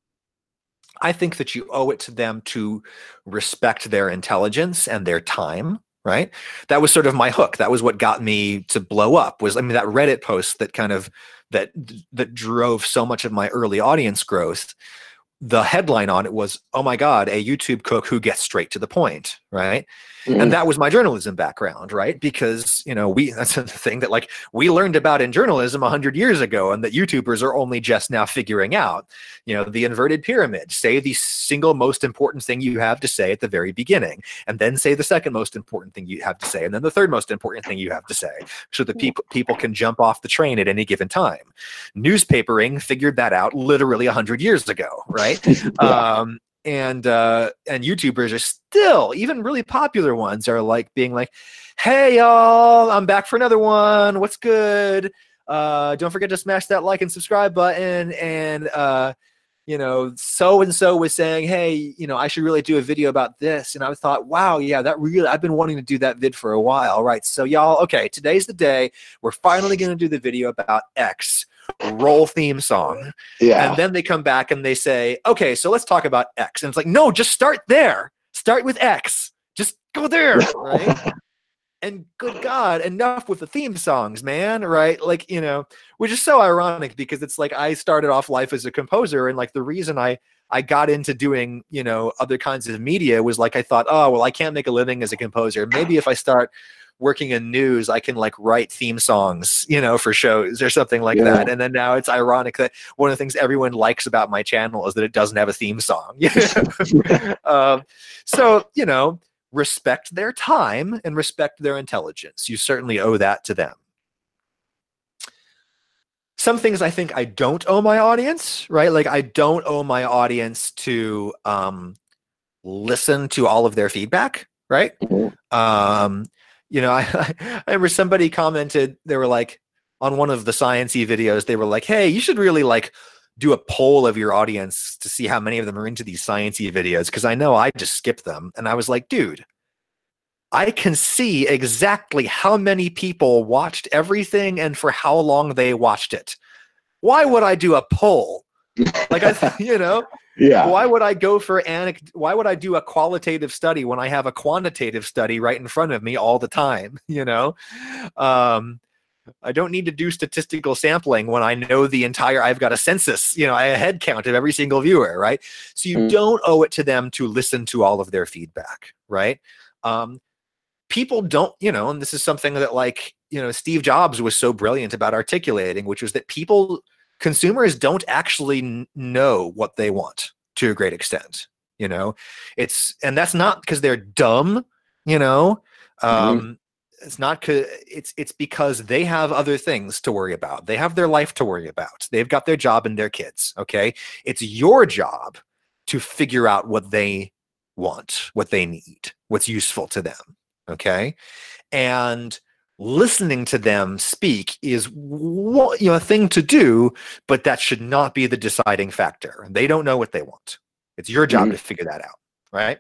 I think that you owe it to them to respect their intelligence and their time, right? That was sort of my hook. That was what got me to blow up, was, I mean, that Reddit post that kind of, that, that drove so much of my early audience growth. The headline on it was, oh my God, a YouTube cook who gets straight to the point, right? Mhm. And that was my journalism background, right? Because, you know, we, that's the thing that like we learned about in journalism a hundred years ago, and that YouTubers are only just now figuring out, you know, the inverted pyramid. Say the single most important thing you have to say at the very beginning, and then say the second most important thing you have to say, and then the third most important thing you have to say, so that people people can jump off the train at any given time. Newspapering figured that out literally a hundred years ago, right? Yeah. Um, and uh, and YouTubers are still, even really popular ones, are like being like, "Hey y'all, I'm back for another one. What's good? Uh, don't forget to smash that like and subscribe button." And uh, you know, so and so was saying, "Hey, you know, I should really do a video about this." And I thought, "Wow, yeah, that really, I've been wanting to do that vid for a while." Right? So y'all, okay, today's the day. We're finally going to do the video about X. Roll theme song. Yeah. And then they come back and they say, okay, so let's talk about X. And it's like, no, just start there. Start with X. Just go there, right? And good God, enough with the theme songs, man, right? Like, you know, which is so ironic because it's like I started off life as a composer, and like the reason I I got into doing, you know, other kinds of media was like I thought, oh, well, I can't make a living as a composer. Maybe if I start working in news, I can like write theme songs, you know, for shows or something like Yeah. that. And then now it's ironic that one of the things everyone likes about my channel is that it doesn't have a theme song. um, so, you know, respect their time and respect their intelligence. You certainly owe that to them. Some things I think I don't owe my audience, right? Like I don't owe my audience to um, listen to all of their feedback, right? Mm-hmm. Um, you know, I, I remember somebody commented, they were like, on one of the science-y videos, they were like, hey, you should really like do a poll of your audience to see how many of them are into these science-y videos, because I know I just skip them. And I was like, dude, I can see exactly how many people watched everything and for how long they watched it. Why would I do a poll? Like, I, you know, yeah. Why would I go for anec- Why would I do a qualitative study when I have a quantitative study right in front of me all the time? You know, um, I don't need to do statistical sampling when I know the entire. I've got a census, you know, a head count of every single viewer, right? So you mm. don't owe it to them to listen to all of their feedback, right? Um, people don't, you know, and this is something that, like, you know, Steve Jobs was so brilliant about articulating, which was that people. Consumers don't actually n- know what they want to a great extent, you know, it's, and that's not because they're dumb, you know, um, mm-hmm. it's not because it's, it's because they have other things to worry about. They have their life to worry about. They've got their job and their kids. Okay. It's your job to figure out what they want, what they need, what's useful to them. Okay. And listening to them speak is, you know, a thing to do, but that should not be the deciding factor. They don't know what they want. It's your job mm-hmm. to figure that out, right?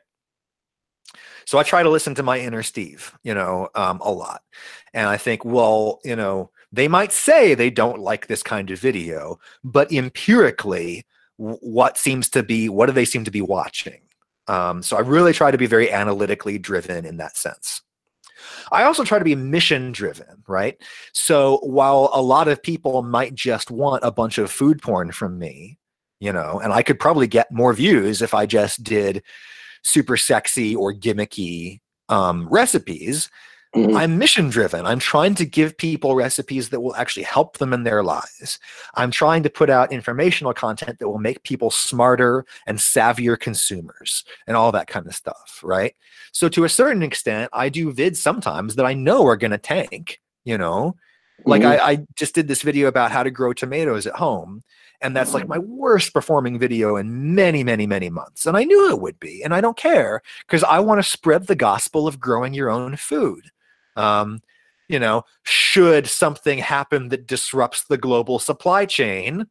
So I try to listen to my inner Steve, you know, um, a lot. And I think, well, you know, they might say they don't like this kind of video, but empirically, what seems to be, what do they seem to be watching? Um, so I really try to be very analytically driven in that sense. I also try to be mission driven, right? So while a lot of people might just want a bunch of food porn from me, you know, and I could probably get more views if I just did super sexy or gimmicky um, recipes, mm-hmm. I'm mission driven. I'm trying to give people recipes that will actually help them in their lives. I'm trying to put out informational content that will make people smarter and savvier consumers and all that kind of stuff, right? So to a certain extent, I do vids sometimes that I know are going to tank, you know, like mm-hmm. I, I just did this video about how to grow tomatoes at home. And that's like my worst performing video in many, many, many months. And I knew it would be. And I don't care because I want to spread the gospel of growing your own food. Um, you know, should something happen that disrupts the global supply chain,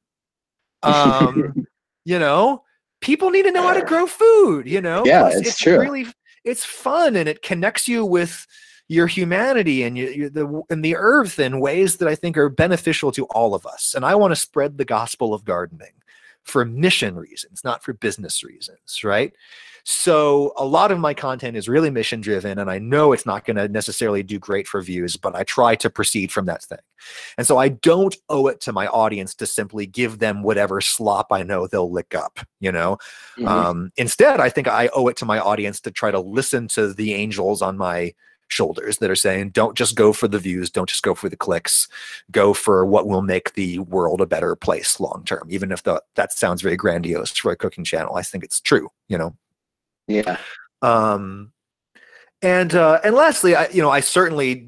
um, you know, people need to know how to grow food, you know? Yeah, Plus, it's, it's true. really, it's fun and it connects you with your humanity and you, you, the and the earth in ways that I think are beneficial to all of us. And I want to spread the gospel of gardening for mission reasons, not for business reasons, right? So a lot of my content is really mission driven, and I know it's not going to necessarily do great for views, but I try to proceed from that thing. And so I don't owe it to my audience to simply give them whatever slop I know they'll lick up, you know? Mm-hmm. Um, instead, I think I owe it to my audience to try to listen to the angels on my shoulders that are saying, don't just go for the views, don't just go for the clicks, go for what will make the world a better place long term. Even if the, that sounds very grandiose for a cooking channel, I think it's true, you know. Yeah. Um, and uh, and lastly, I you know I certainly,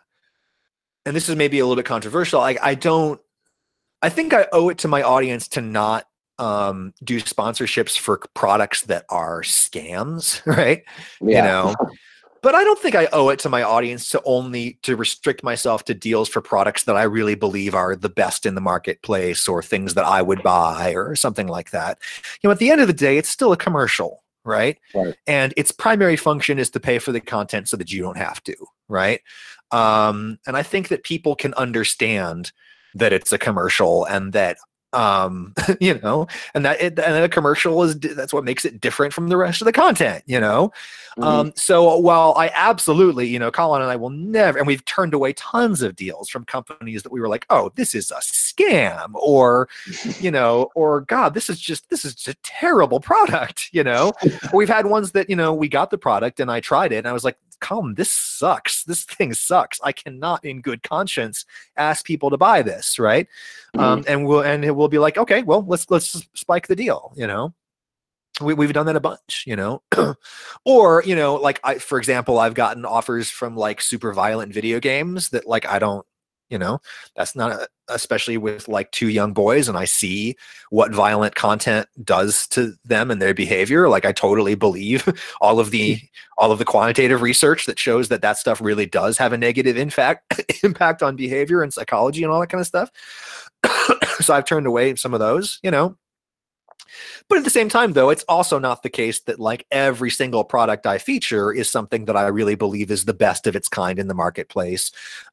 and this is maybe a little bit controversial. I I don't. I think I owe it to my audience to not um, do sponsorships for products that are scams, right? Yeah. You know, but I don't think I owe it to my audience to only to restrict myself to deals for products that I really believe are the best in the marketplace or things that I would buy or something like that. You know, at the end of the day, it's still a commercial, right? Right. And its primary function is to pay for the content so that you don't have to, right? Um, and I think that people can understand that it's a commercial and that um you know and that it, and a commercial is that's what makes it different from the rest of the content, you know. Mhm. Um so while I absolutely, you know, Colin and I will never, and we've turned away tons of deals from companies that we were like, oh, this is a scam, or you know, or God, this is just this is just a terrible product, you know. Or we've had ones that, you know, we got the product and I tried it and I was like, Colin, this sucks, this thing sucks, I cannot in good conscience ask people to buy this, right? Mhm. Um, and we'll and it will be like, okay, well, let's let's spike the deal, you know. We, we've done that a bunch, you know. Or, you know, like I, for example, I've gotten offers from like super violent video games that like I don't, you know, that's not a, especially with like two young boys, and I see what violent content does to them and their behavior. Like I totally believe all of the all of the quantitative research that shows that that stuff really does have a negative impact impact on behavior and psychology and all that kind of stuff. So I've turned away some of those, you know. But at the same time, though, it's also not the case that like every single product I feature is something that I really believe is the best of its kind in the marketplace.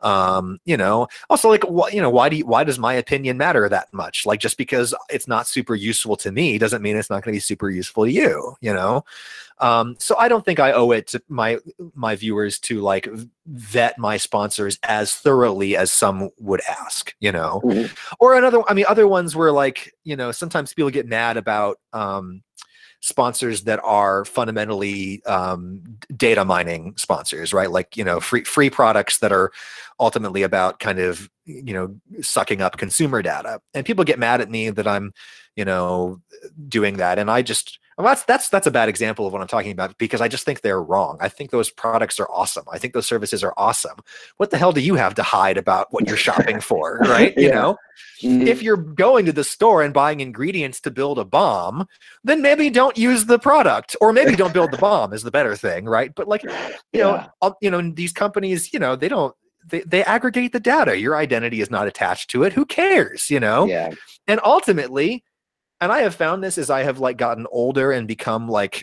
Um, you know, also like, wh- you know, why do you, why does my opinion matter that much? Like just because it's not super useful to me doesn't mean it's not going to be super useful to you, you know? Um, so I don't think I owe it to my my viewers to like vet my sponsors as thoroughly as some would ask, you know. Mhm. Or another, I mean, other ones where like, you know, sometimes people get mad about um, sponsors that are fundamentally um, data mining sponsors, right? Like, you know, free free products that are ultimately about kind of, you know, sucking up consumer data. And people get mad at me that I'm, you know, doing that. And I just, well, that's that's that's a bad example of what I'm talking about because I just think they're wrong. I think those products are awesome. I think those services are awesome. What the hell do you have to hide about what you're shopping for, right? You Yeah. know, Mhm. if you're going to the store and buying ingredients to build a bomb, then maybe don't use the product, or maybe don't build the bomb is the better thing, right? But like, you know, Yeah. uh, you know, these companies, you know, they don't they, they aggregate the data. Your identity is not attached to it. Who cares, you know? Yeah. And ultimately, and I have found this as I have like gotten older and become like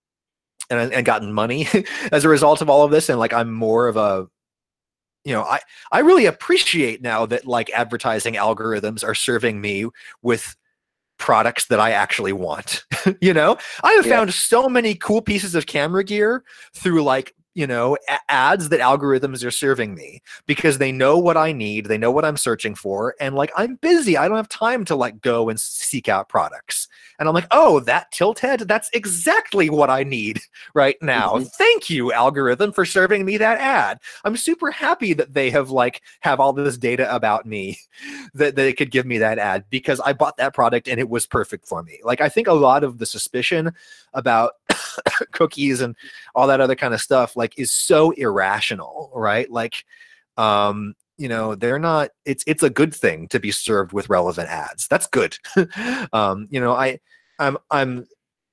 and, and gotten money as a result of all of this, and like I'm more of a, you know, I I really appreciate now that like advertising algorithms are serving me with products that I actually want. You know, I have Yeah. found so many cool pieces of camera gear through like, you know, a- ads that algorithms are serving me because they know what I need, they know what I'm searching for, and like I'm busy, I don't have time to like go and seek out products. And I'm like, oh, that tilt head, that's exactly what I need right now. Mhm. Thank you, algorithm, for serving me that ad. I'm super happy that they have like have all this data about me that they could give me that ad because I bought that product and it was perfect for me. Like I think a lot of the suspicion about cookies and all that other kind of stuff like is so irrational, right? Like um you know, they're not, it's it's a good thing to be served with relevant ads. That's good. um you know, I I'm I'm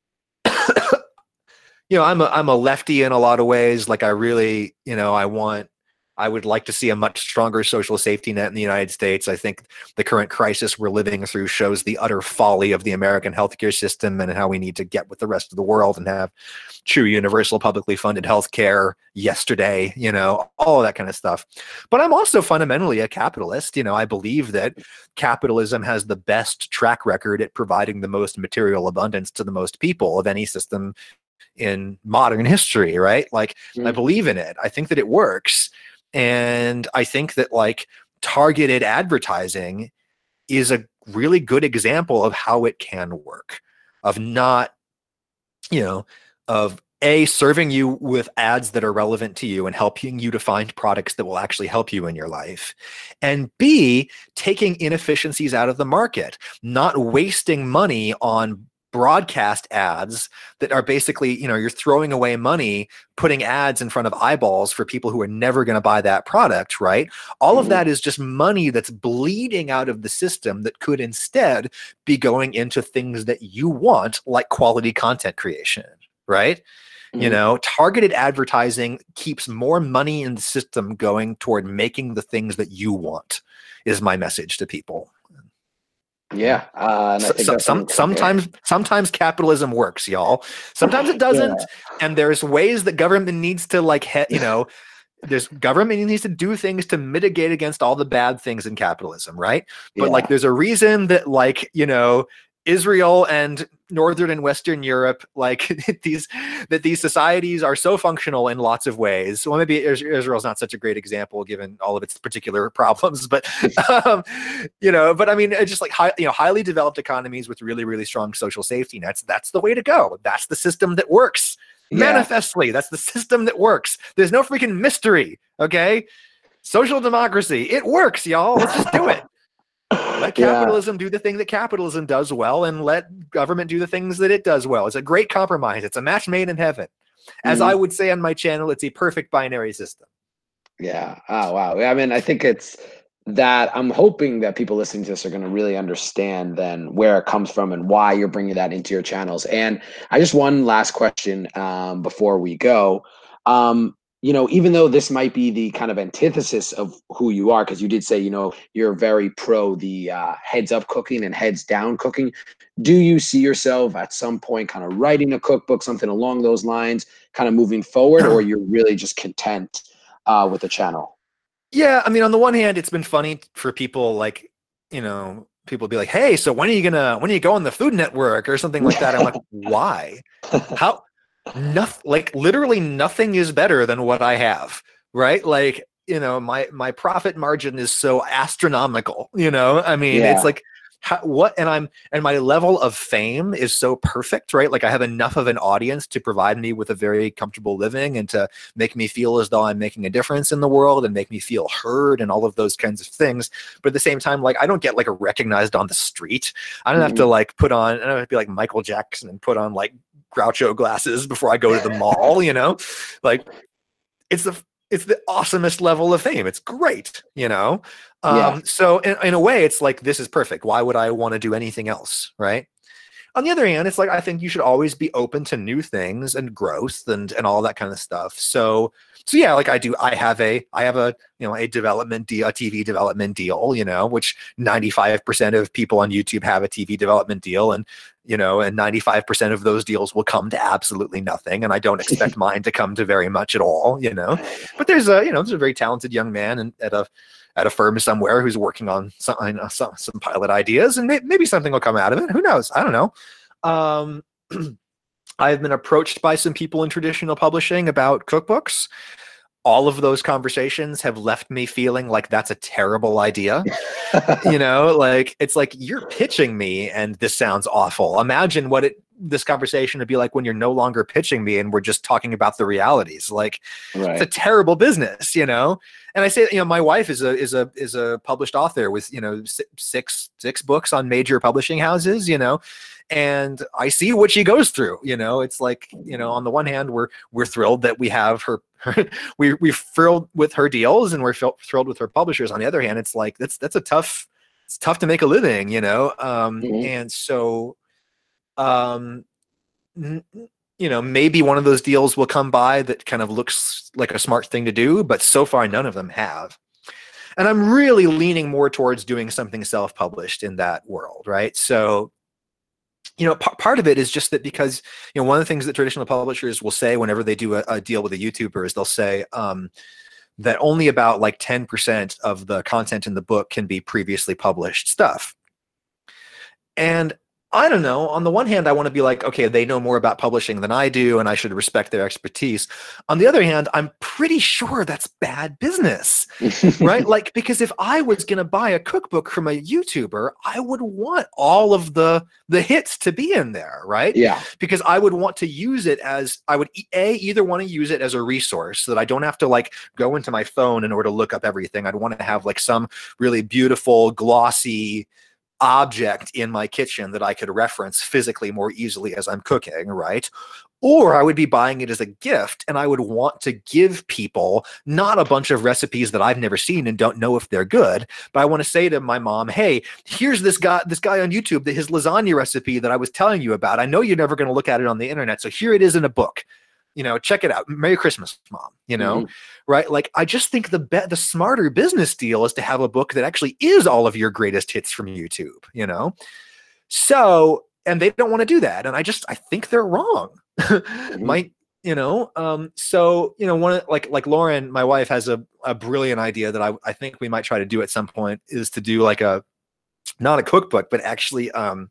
you know, I'm a I'm a lefty in a lot of ways. Like I really, you know, I want I would like to see a much stronger social safety net in the United States. I think the current crisis we're living through shows the utter folly of the American healthcare system and how we need to get with the rest of the world and have true universal publicly funded healthcare yesterday, you know, all that kind of stuff. But I'm also fundamentally a capitalist. You know, I believe that capitalism has the best track record at providing the most material abundance to the most people of any system in modern history, right? Like I Mhm. believe in it. I think that it works. And I think that like targeted advertising is a really good example of how it can work, of not, you know, of A, serving you with ads that are relevant to you and helping you to find products that will actually help you in your life. And B, taking inefficiencies out of the market, not wasting money on broadcast ads that are basically, you know, you're throwing away money, putting ads in front of eyeballs for people who are never going to buy that product, right? All of that is just money that's bleeding out of the system that could instead be going into things that you want, like quality content creation, right? Mm-hmm. You know, targeted advertising keeps more money in the system going toward making the things that you want, is my message to people. Yeah, uh, and I think so, that's some, sometimes sometimes capitalism works, y'all. Sometimes it doesn't, yeah. And there's ways that government needs to, like, he, you know, there's government needs to do things to mitigate against all the bad things in capitalism, right? But yeah. like, there's a reason that, like, you know, Israel and Northern and Western Europe, like these, that these societies are so functional in lots of ways. Well, maybe Israel's not such a great example given all of its particular problems, but um, you know, but I mean, just like high, you know, highly developed economies with really, really strong social safety nets. That's the way to go. That's the system that works. Yeah. Manifestly, that's the system that works. There's no freaking mystery. Okay, social democracy, it works, y'all. Let's just do it. Let capitalism yeah. do the thing that capitalism does well, and let government do the things that it does well. It's a great compromise. It's a match made in heaven. As mm. I would say on my channel, it's a perfect binary system. Yeah. Oh, wow. I mean, I think it's that I'm hoping that people listening to this are going to really understand then where it comes from and why you're bringing that into your channels. And I just one last question um, before we go. Um, you know, even though this might be the kind of antithesis of who you are, because you did say, you know, you're very pro the uh, heads up cooking and heads down cooking. Do you see yourself at some point kind of writing a cookbook, something along those lines, kind of moving forward, or you're really just content uh, with the channel? Yeah. I mean, on the one hand, it's been funny for people, like, you know, people be like, hey, so when are you going to, when are you go on the Food Network or something like that? I'm like, why? How? Nothing, like literally nothing is better than what I have, right? Like, you know, my my profit margin is so astronomical, you know. I mean, yeah. It's like how, what and I'm and my level of fame is so perfect, right? Like I have enough of an audience to provide me with a very comfortable living and to make me feel as though I'm making a difference in the world and make me feel heard and all of those kinds of things. But at the same time, like I don't get like recognized on the street. I don't mm-hmm. have to like put on, I don't have to be like Michael Jackson and put on like Groucho glasses before I go to the mall, you know, like it's the, it's the awesomest level of fame. It's great, you know? Um, yeah. So in, in a way it's like, this is perfect. Why would I want to do anything else? Right. On the other hand, it's like, I think you should always be open to new things and growth and, and all that kind of stuff. So, so yeah, like I do, I have a, I have a, you know, a development deal, a T V development deal, you know, which ninety-five percent of people on YouTube have a T V development deal. And, you know, and ninety-five percent of those deals will come to absolutely nothing. And I don't expect mine to come to very much at all, you know, but there's a, you know, there's a very talented young man and at a, at a firm somewhere who's working on some, you know, some, some pilot ideas, and may, maybe something will come out of it. Who knows? I don't know. Um, I've been approached by some people in traditional publishing about cookbooks. All of those conversations have left me feeling like that's a terrible idea. You know, like it's like you're pitching me and this sounds awful. Imagine what it this conversation would be like when you're no longer pitching me and we're just talking about the realities. Like right. It's a terrible business, you know? And I say, you know, my wife is a is a is a published author with, you know, six six books on major publishing houses, you know, and I see what she goes through. You know, it's like, you know, on the one hand, we're we're thrilled that we have her, her we we're thrilled with her deals and we're thrilled with her publishers. On the other hand, it's like that's that's a tough it's tough to make a living, you know, um, mm-hmm. and so, um, n- you know, maybe one of those deals will come by that kind of looks like a smart thing to do, but so far none of them have. And I'm really leaning more towards doing something self-published in that world, right? So, you know, p- part of it is just that because, you know, one of the things that traditional publishers will say whenever they do a, a deal with a YouTuber is they'll say um, that only about like ten percent of the content in the book can be previously published stuff. And I don't know. On the one hand, I want to be like, okay, they know more about publishing than I do, and I should respect their expertise. On the other hand, I'm pretty sure that's bad business, right? Like, because if I was going to buy a cookbook from a YouTuber, I would want all of the the hits to be in there, right? Yeah. Because I would want to use it as, I would a either want to use it as a resource so that I don't have to like go into my phone in order to look up everything. I'd want to have like some really beautiful, glossy, object in my kitchen that I could reference physically more easily as I'm cooking, right? Or I would be buying it as a gift, and I would want to give people not a bunch of recipes that I've never seen and don't know if they're good, but I want to say to my mom, hey, here's this guy, this guy on YouTube, that his lasagna recipe that I was telling you about. I know you're never going to look at it on the internet, so here it is in a book. You know, check it out. Merry Christmas, Mom. You know, mm-hmm. right? Like, I just think the be- the smarter business deal is to have a book that actually is all of your greatest hits from YouTube, you know? So, and they don't want to do that. And I just, I think they're wrong. Mm-hmm. Might, you know, um, so, you know, one of like, like Lauren, my wife, has a, a brilliant idea that I, I think we might try to do at some point, is to do like a, not a cookbook, but actually, um,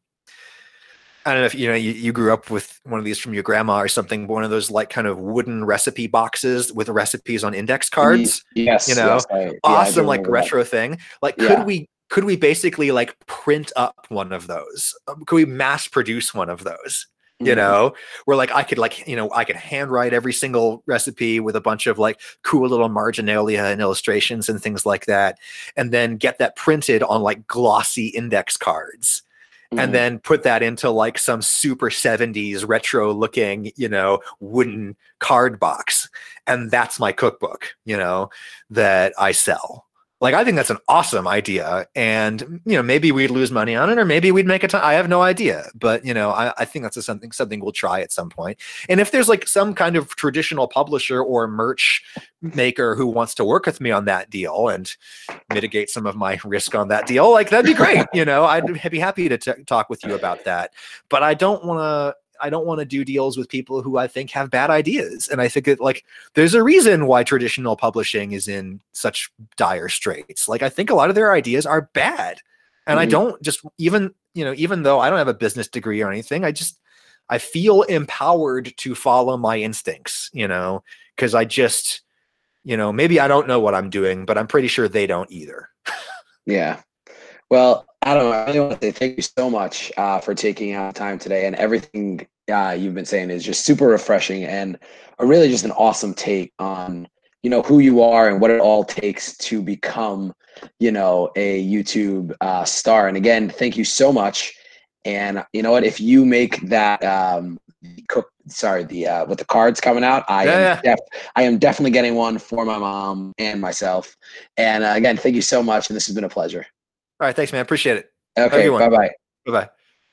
I don't know if you know you, you grew up with one of these from your grandma or something, but one of those like kind of wooden recipe boxes with recipes on index cards. Yes, you know, yes, I, awesome, yeah, like retro that. thing. Like, yeah. could we could we basically like print up one of those? Um, could we mass produce one of those? You mm-hmm. know, where like I could like you know I could handwrite every single recipe with a bunch of like cool little marginalia and illustrations and things like that, and then get that printed on like glossy index cards. And mm-hmm. then put that into like some super seventies retro looking, you know, wooden card box. And that's my cookbook, you know, that I sell. Like, I think that's an awesome idea. And, you know, maybe we'd lose money on it, or maybe we'd make a ton. I have no idea. But, you know, I, I think that's a something, something we'll try at some point. And if there's like some kind of traditional publisher or merch maker who wants to work with me on that deal and mitigate some of my risk on that deal, like, that'd be great. You know, I'd be happy to t- talk with you about that. But I don't want to. I don't want to do deals with people who I think have bad ideas. And I think that like, there's a reason why traditional publishing is in such dire straits. Like, I think a lot of their ideas are bad. And mm-hmm. I don't just even, you know, even though I don't have a business degree or anything, I just, I feel empowered to follow my instincts, you know, because I just, you know, maybe I don't know what I'm doing, but I'm pretty sure they don't either. Yeah. Well, Adam, I really want to say thank you so much uh, for taking out time today, and everything uh, you've been saying is just super refreshing and a really just an awesome take on, you know, who you are and what it all takes to become, you know, a YouTube uh, star. And again, thank you so much. And you know what, if you make that um, cook, sorry, the uh, with the cards coming out, I yeah, am yeah. def- I am definitely getting one for my mom and myself. And uh, again, thank you so much, and this has been a pleasure. All right. Thanks, man. Appreciate it. Okay. Bye-bye. Bye-bye.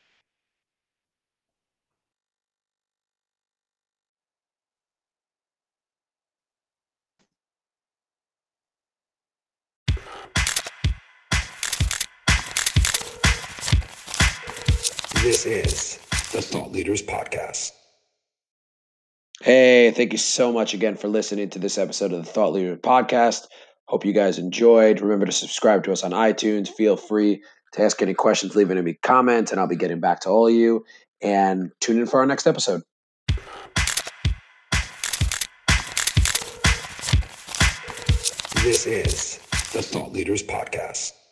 This is the Thought Leaders Podcast. Hey, thank you so much again for listening to this episode of the Thought Leaders Podcast. Hope you guys enjoyed. Remember to subscribe to us on iTunes. Feel free to ask any questions, leave any comments, and I'll be getting back to all of you. And tune in for our next episode. This is the Thought Leaders Podcast.